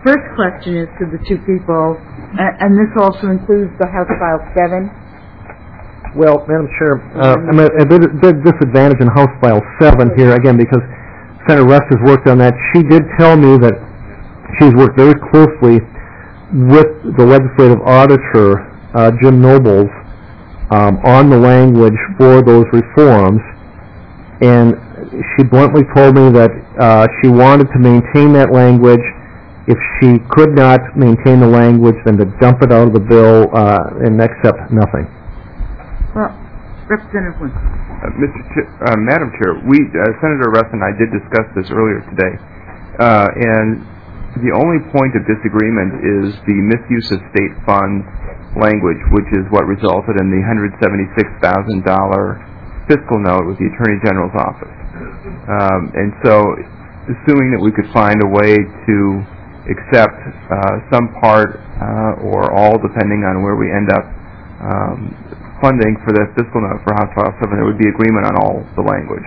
first question is to the two people, and this also includes the House File 7. Well, Madam Chair, I'm at a bit disadvantage in House File 7 here, again, because Senator Rest has worked on that. She did tell me that she's worked very closely with the legislative auditor, Jim Nobles, on the language for those reforms, and she bluntly told me that she wanted to maintain that language. If she could not maintain the language, then to dump it out of the bill and accept nothing. Well, Representative Winston. Madam Chair, Senator Rest and I did discuss this earlier today, and the only point of disagreement is the misuse of state funds language, which is what resulted in the $176,000 fiscal note with the Attorney General's office. And so, assuming that we could find a way to accept some part or all, depending on where we end up funding for that fiscal note for House File 7, there would be agreement on all the language.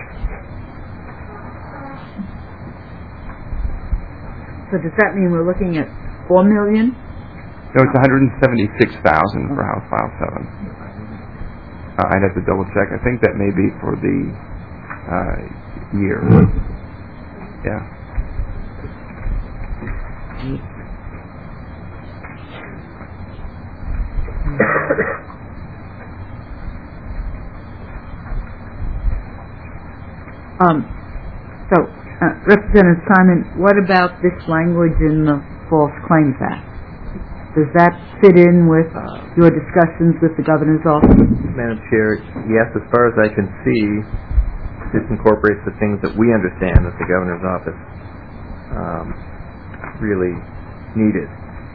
So does that mean we're looking at $4 million? No, it's $176,000 for House File 7. I'd have to double check. I think that may be for the year. Yeah. Representative Simon, what about this language in the False Claims Act? Does that fit in with your discussions with the Governor's office? Madam Chair, yes, as far as I can see, this incorporates the things that we understand that the Governor's office really needed.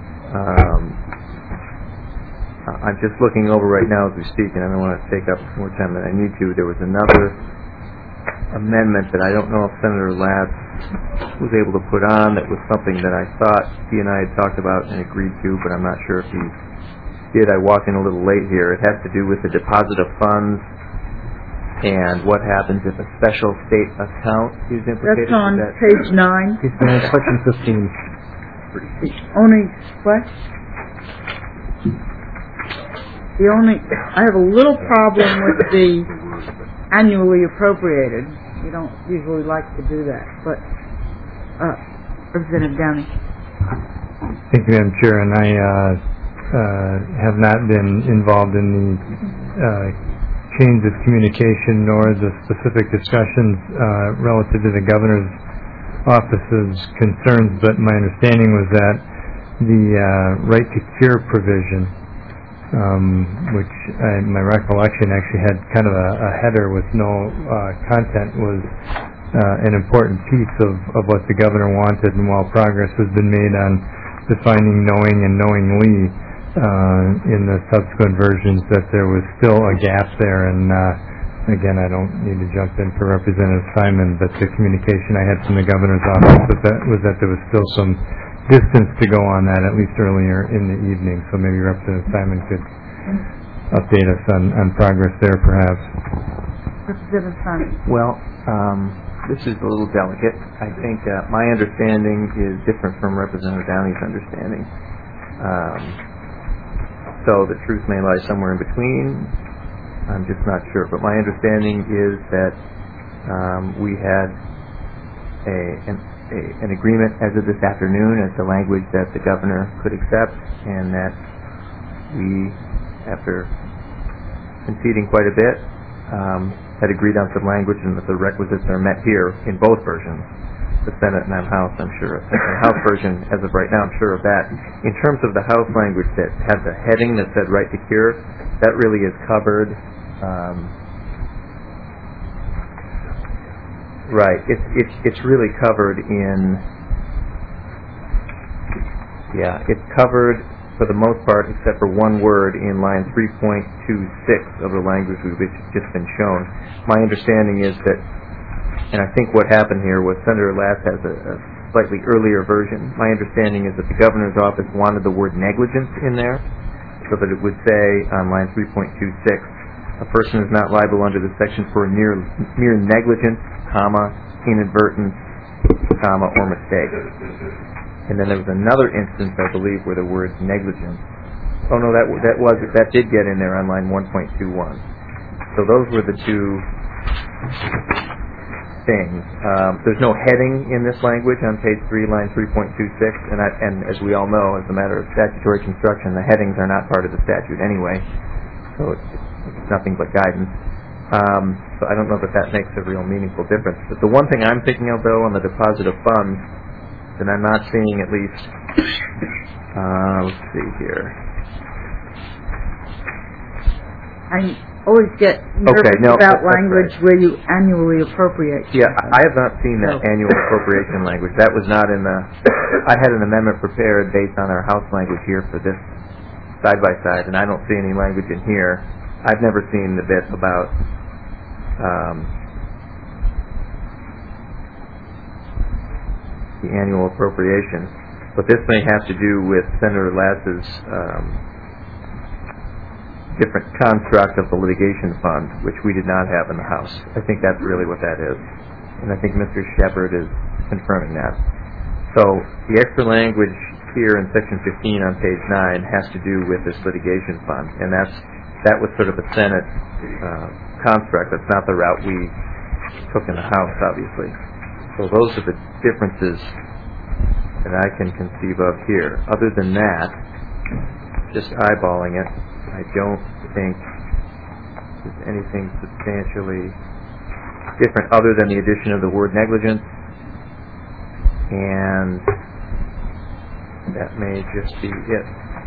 I'm just looking over right now as we speak, and I don't want to take up more time than I need to. There was another amendment that I don't know if Senator Ladd was able to put on that was something that I thought he and I had talked about and agreed to, but I'm not sure if he did. I walked in a little late here. It has to do with the deposit of funds and what happens if a special state account is implicated. That's on page 9. Section 15. Only, what? I have a little problem with the annually appropriated. We don't usually like to do that, but Representative Downey. Thank you, Madam Chair, and I have not been involved in the chains of communication nor the specific discussions relative to the Governor's office's concerns, but my understanding was that the right to cure provision, which my recollection actually had kind of a header with no content, was an important piece of what the Governor wanted, and while progress has been made on defining knowing and knowingly in the subsequent versions, that there was still a gap there, and again, I don't need to jump in for Representative Simon, but the communication I had from the Governor's office was that there was still some distance to go on that, at least earlier in the evening. So maybe Representative Simon could update us on progress there, perhaps. Representative Simon. Well, this is a little delicate. I think my understanding is different from Representative Downey's understanding. So the truth may lie somewhere in between. I'm just not sure. But my understanding is that we had an agreement as of this afternoon as to language that the Governor could accept, and that we, after conceding quite a bit, had agreed on some language, and that the requisites are met here in both versions, the Senate and House, I'm sure. The House version, as of right now, I'm sure of that. In terms of the House language that had the heading that said right to cure, that really is covered. Right. It's really covered in. Yeah, it's covered for the most part, except for one word in line 3.26 of the language we've just been shown. My understanding is that, and I think what happened here was Senator Lass has a slightly earlier version. My understanding is that the Governor's office wanted the word negligence in there, so that it would say on line 3.26, a person is not liable under this section for mere negligence, comma, inadvertence, comma, or mistake. And then there was another instance, I believe, where the word negligence. Oh no, that did get in there on line 1.21. So those were the two things. There's no heading in this language on page 3, line 3.26, and as we all know, as a matter of statutory construction, the headings are not part of the statute anyway, so it's nothing but guidance. So I don't know that makes a real meaningful difference. But the one thing I'm thinking of, though, on the deposit of funds, that I'm not seeing at least, let's see here. I always get nervous about language where you annually appropriate. Yeah, I have not seen that annual appropriation language. That was not in the... I had an amendment prepared based on our House language here for this side-by-side, and I don't see any language in here. I've never seen the bit about the annual appropriation. But this may have to do with Senator Lass's different construct of the litigation fund, which we did not have in the House. I think that's really what that is. And I think Mr. Shepard is confirming that. So the extra language here in section 15 on page 9 has to do with this litigation fund. And that was sort of a Senate construct. That's not the route we took in the House, obviously. So those are the differences that I can conceive of here. Other than that, just eyeballing it, I don't think there's anything substantially different other than the addition of the word negligence, and that may just be it.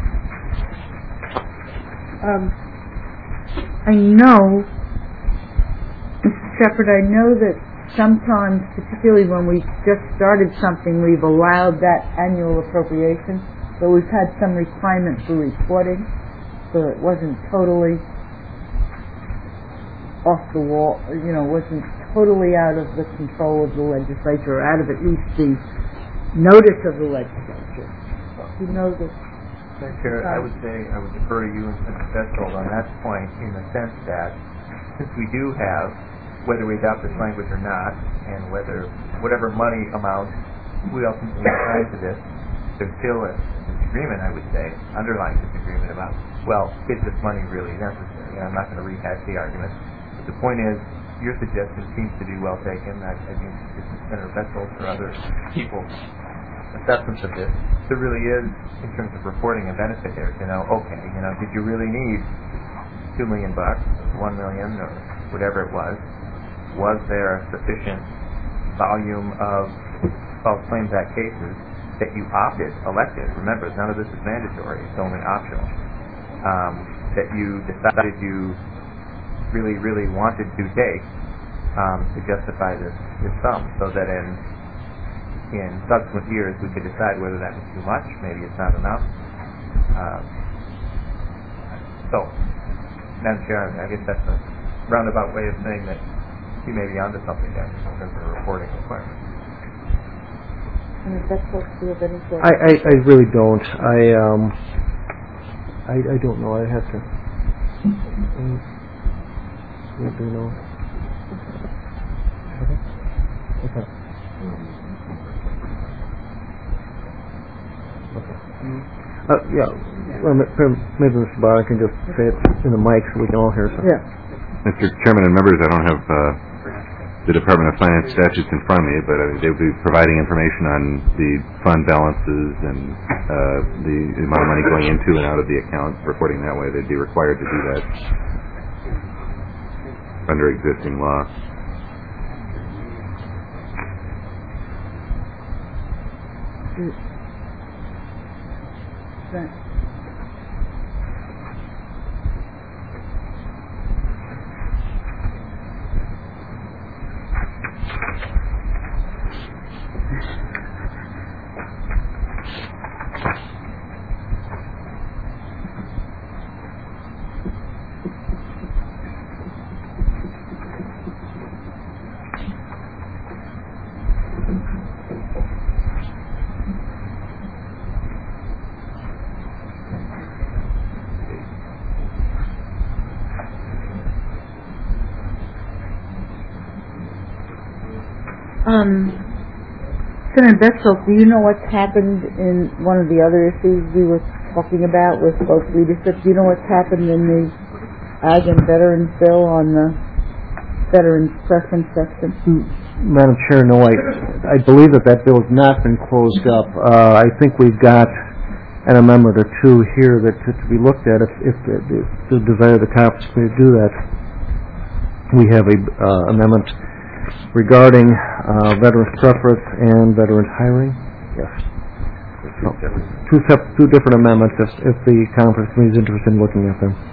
I know, Mr. Shepard, I know that sometimes, particularly when we just started something, we've allowed that annual appropriation, but we've had some requirement for reporting, so it wasn't totally off the wall, wasn't totally out of the control of the legislature, or out of at least the notice of the legislature. You know this. Chair, I would defer to you and Senator Betzold on that point, in the sense that since we do have, whether we adopt this language or not, and whatever money amount we ultimately assign to this, there's still a disagreement, I would say, underlying disagreement about, well, is this money really necessary? And I'm not going to rehash the argument. But the point is, your suggestion seems to be well taken. I think it's Senator Betzold or other people's assessments of this. There really is, in terms of reporting, a benefit there to know, okay, did you really need $2 million, $1 million, or whatever it was? Was there a sufficient volume of False Claims Act cases that you elected, remember, none of this is mandatory, it's only optional, that you decided you really, really wanted to take to justify this sum, so that in subsequent years we could decide whether that was too much, maybe it's not enough. So, Madam Chair, I guess that's a roundabout way of saying that you may be onto something there in terms of the reporting requirements. I really don't. I don't know. I have to. Do you know? Okay. Yeah. Well, maybe Mr. Byer can just say it in the mic so we can all hear something. Yeah. Mr. Chairman and members, I don't have the Department of Finance statutes in front of me, but they will be providing information on the fund balances and the amount of money going into and out of the account, reporting that way. They'd be required to do that under existing law. Senator Betzel, do you know what's happened in one of the other issues we were talking about with both leadership? Do you know what's happened in the Ag and Veterans Bill on the Veterans Preference section? Madam Chair, no, I believe that bill has not been closed up. I think we've got an amendment or two here that to be looked at if the desire of the conference committee to do that. We have a amendment regarding veterans preference and veterans hiring. Yes. Two different amendments if the conference committee is interested in looking at them.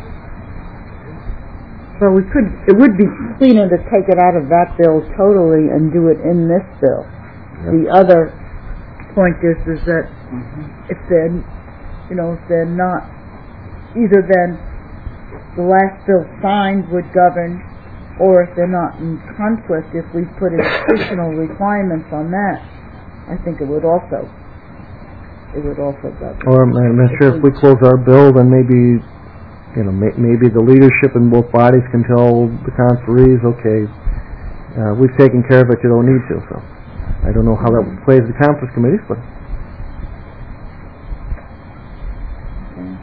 Well, it would be cleaner to take it out of that bill totally and do it in this bill. Yep. The other point is that if they're not, either then the last bill signed would govern, or if they're not in conflict, if we put in additional requirements on that, I think it would also govern. Or, Madam Chair, if we close our bill, then maybe the leadership in both bodies can tell the conferees, okay, we've taken care of it, you don't need to. So I don't know how that would play as the conference committees, but. Okay.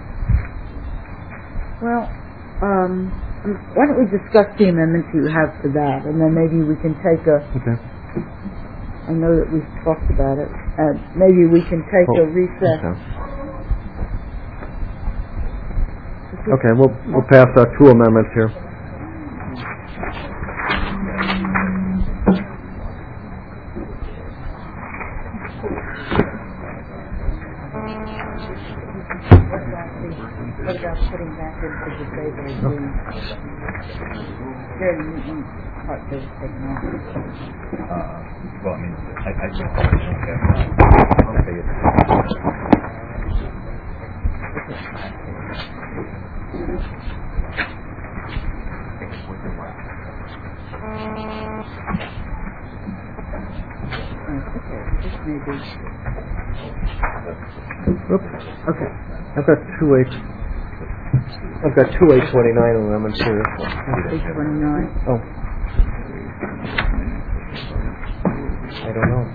Well, why don't we discuss the amendments you have for that, and then maybe we can take a. Okay. I know that we've talked about it, and maybe we can take a recess. Okay, we'll pass two amendments here. What about putting back into the favor part that was taken off? Well, I mean, I just Okay. I've got two 829 amendments here. 829. Oh. I don't know.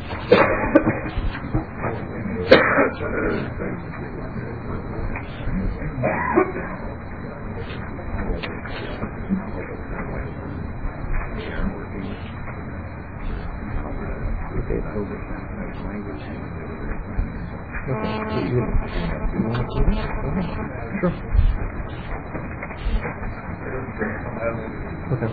Sure. Okay.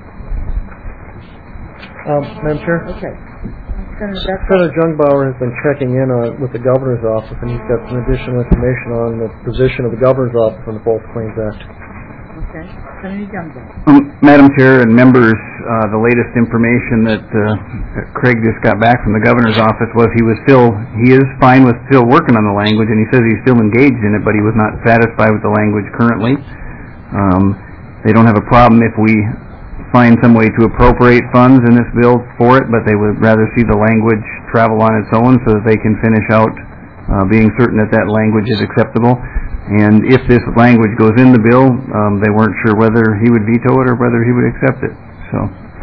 Madam Chair? Okay. Senator Jungbauer has been checking in with the Governor's Office, and he's got some additional information on the position of the Governor's Office on the False Claims Act. Okay. Senator Jungbauer. Madam Chair and members, the latest information that Craig just got back from the Governor's Office was he is fine with still working on the language, and he says he's still engaged in it, but he was not satisfied with the language currently. They don't have a problem if we find some way to appropriate funds in this bill for it, but they would rather see the language travel on its own so that they can finish out being certain that language is acceptable. And if this language goes in the bill, they weren't sure whether he would veto it or whether he would accept it. So,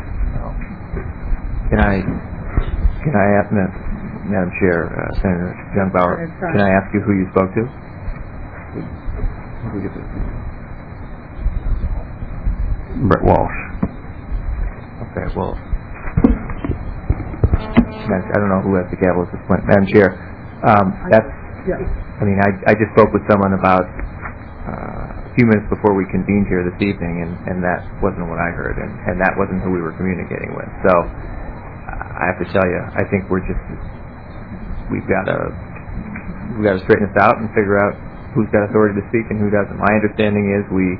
can I ask, Madam Chair, Senator Jungbauer, can I ask you who you spoke to? Brett Walsh. Okay, well, I don't know who has the gavel at this point. Madam Chair, I mean, I just spoke with someone about a few minutes before we convened here this evening, and that wasn't what I heard, and that wasn't who we were communicating with. So, I have to tell you, I think we've got to straighten this out and figure out who's got authority to speak and who doesn't. My understanding is we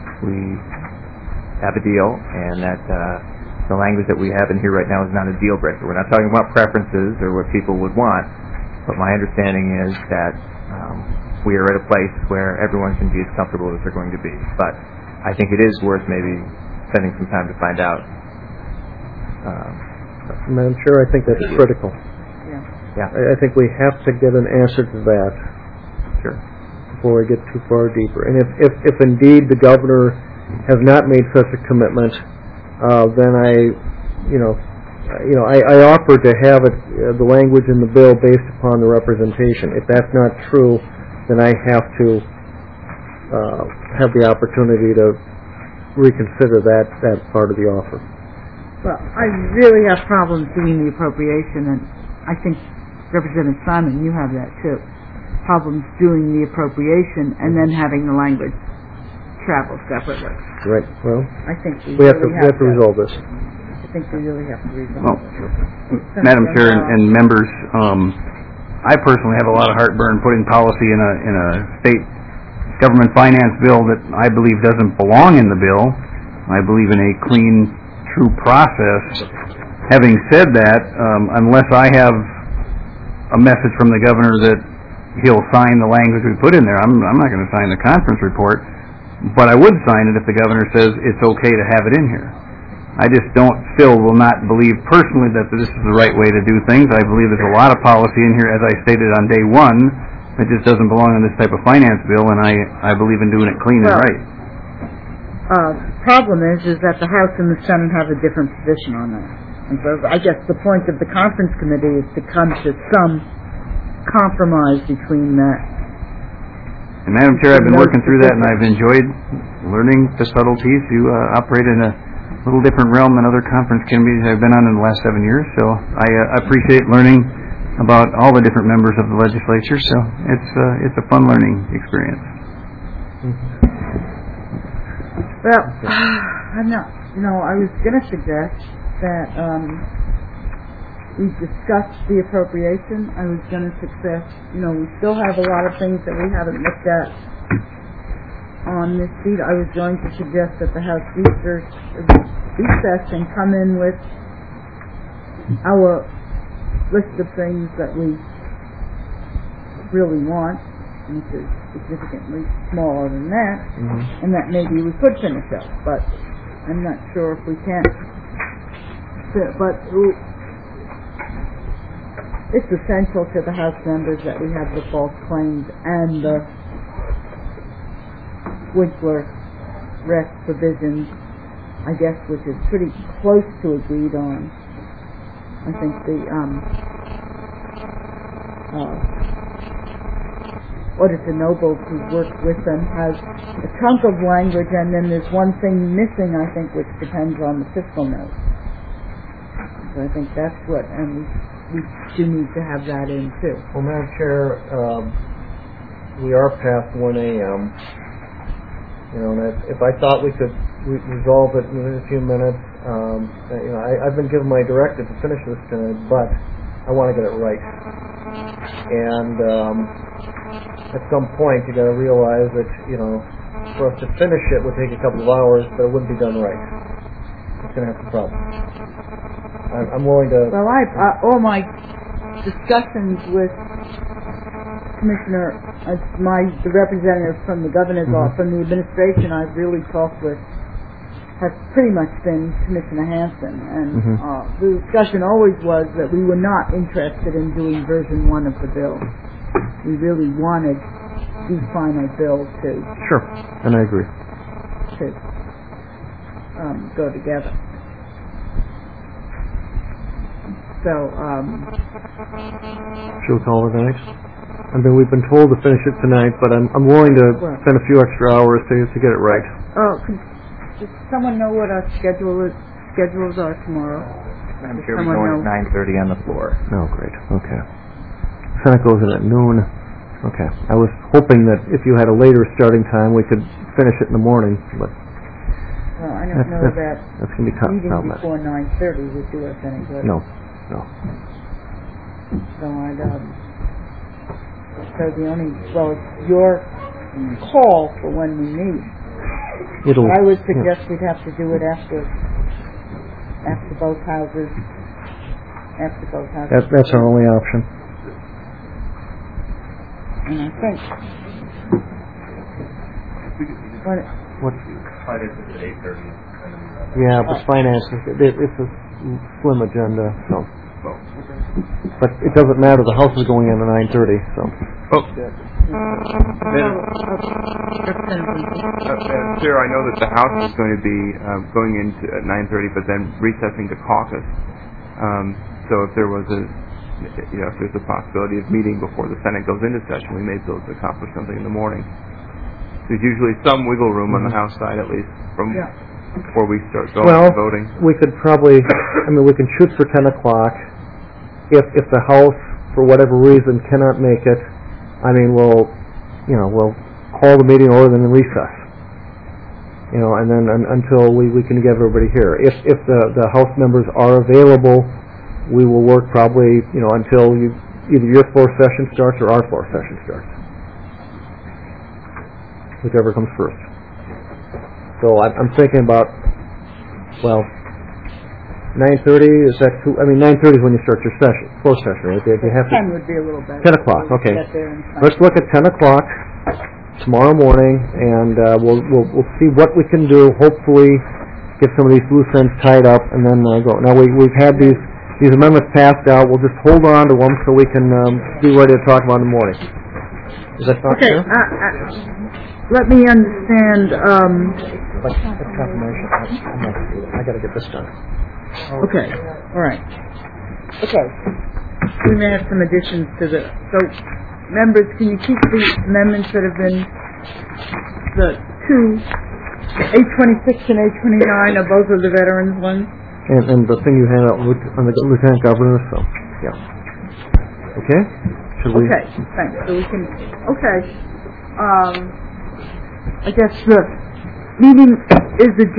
have a deal, and that the language that we have in here right now is not a deal breaker. We're not talking about preferences or what people would want, but my understanding is that we are at a place where everyone can be as comfortable as they're going to be. But I think it is worth maybe spending some time to find out. Madam Chair, I think that's critical. Yeah. I think we have to get an answer to that. Sure. Before we get too far deeper. And if indeed the Governor has not made such a commitment, then I offered to have it, the language in the bill based upon the representation. If that's not true, then I have to have the opportunity to reconsider that part of the offer. Well, I really have problems doing the appropriation, and I think Representative Simon, you have that too. Problems doing the appropriation and then having the language travel separately. Right. Well, I think we have to resolve this. I think we really have to resolve it. Madam Chair and members, I personally have a lot of heartburn putting policy in a state government finance bill that I believe doesn't belong in the bill. I believe in a clean, true process. Having said that, unless I have a message from the governor that he'll sign the language we put in there, I'm not going to sign the conference report, but I would sign it if the governor says it's okay to have it in here. I just will not believe personally that this is the right way to do things. I believe there's a lot of policy in here, as I stated on day one, that just doesn't belong in this type of finance bill, and I believe in doing it clean and right. Problem is that the House and the Senate have a different position on that. And so I guess the point of the conference committee is to come to some compromise between that. And Madam Chair, I've been working through that, and I've enjoyed learning the subtleties. You operate in a little different realm than other conference committees I've been on in the last 7 years, so I appreciate learning about all the different members of the legislature, so it's a fun learning experience. Well, I'm not, I was going to suggest that we discussed the appropriation. I was going to suggest, we still have a lot of things that we haven't looked at on this sheet. I was going to suggest that the House recess and come in with our list of things that we really want, which is significantly smaller than that, and that maybe we could finish up, but I'm not sure if we can. But it's essential to the House members that we have the false claims and the Winkler rest provisions, I guess, which is pretty close to agreed on. I think the Auditor Noble, who's worked with them, has a chunk of language, and then there's one thing missing, I think, which depends on the fiscal note. So I think that's what, and we do need to have that in too. Well, Madam Chair, we are past 1 a.m. And if I thought we could resolve it in a few minutes, I've been given my directive to finish this tonight, but I want to get it right. And at some point, you got to realize that for us to finish it would take a couple of hours, but it wouldn't be done right. It's going to have some problems. I'm willing to. Well, all my discussions with Commissioner, the representative from the governor's office, from the administration, I've really talked with, has pretty much been Commissioner Hanson, and the discussion always was that we were not interested in doing version 1 of the bill. We really wanted the final bill to. Sure, and I agree. To go together. So, should we call it a night? I mean, we've been told to finish it tonight, but I'm willing to spend a few extra hours to get it right. Does someone know what our schedules are tomorrow? I'm sure we're going at 9:30 on the floor. Oh, great. Okay. Senate goes in at noon. Okay. I was hoping that if you had a later starting time, we could finish it in the morning, but. Well, I don't know that that's going to be tough. Meeting before 9:30 would do us any good. No. So I'd it's your call for when we meet. I would suggest we'd have to do it after both houses. That's our only option. And I think what? Yeah, but finance it's a slim agenda, so. But it doesn't matter. The House is going in at 9:30, so. Sir, I know that the House is going to be going into at 9:30, but then recessing to caucus. So if there was if there's a possibility of meeting before the Senate goes into session, we may be able to accomplish something in the morning. There's usually some wiggle room on the House side, at least, from before we start voting. We could probably, we can shoot for 10 o'clock. If the House, for whatever reason, cannot make it, we'll call the meeting over and then recess. And then until we can get everybody here. If the House members are available, we will work probably, until either your floor session starts or our floor session starts. Whichever comes first. So I'm thinking about, 9:30, is that too, 9:30 is when you start your session, floor session, right? If you have to, 10 would be a little better. 10 o'clock, okay. Get there in time. Let's look at 10 o'clock tomorrow morning, and we'll see what we can do, hopefully get some of these loose ends tied up, and then go. Now, we've had these amendments passed out. We'll just hold on to them so we can be ready to talk about in the morning. Is that not fair? Let me understand. Confirmation. I got to get this done. Okay. All right. Okay. We may have some additions to the. So, members, can you keep the amendments that have been the two, 826 and 829 are both of the veterans ones? And the thing you handed out on the Lieutenant Governor, so, yeah. Okay? Should we? Okay, thanks. So we can, I guess the meeting is adjourned.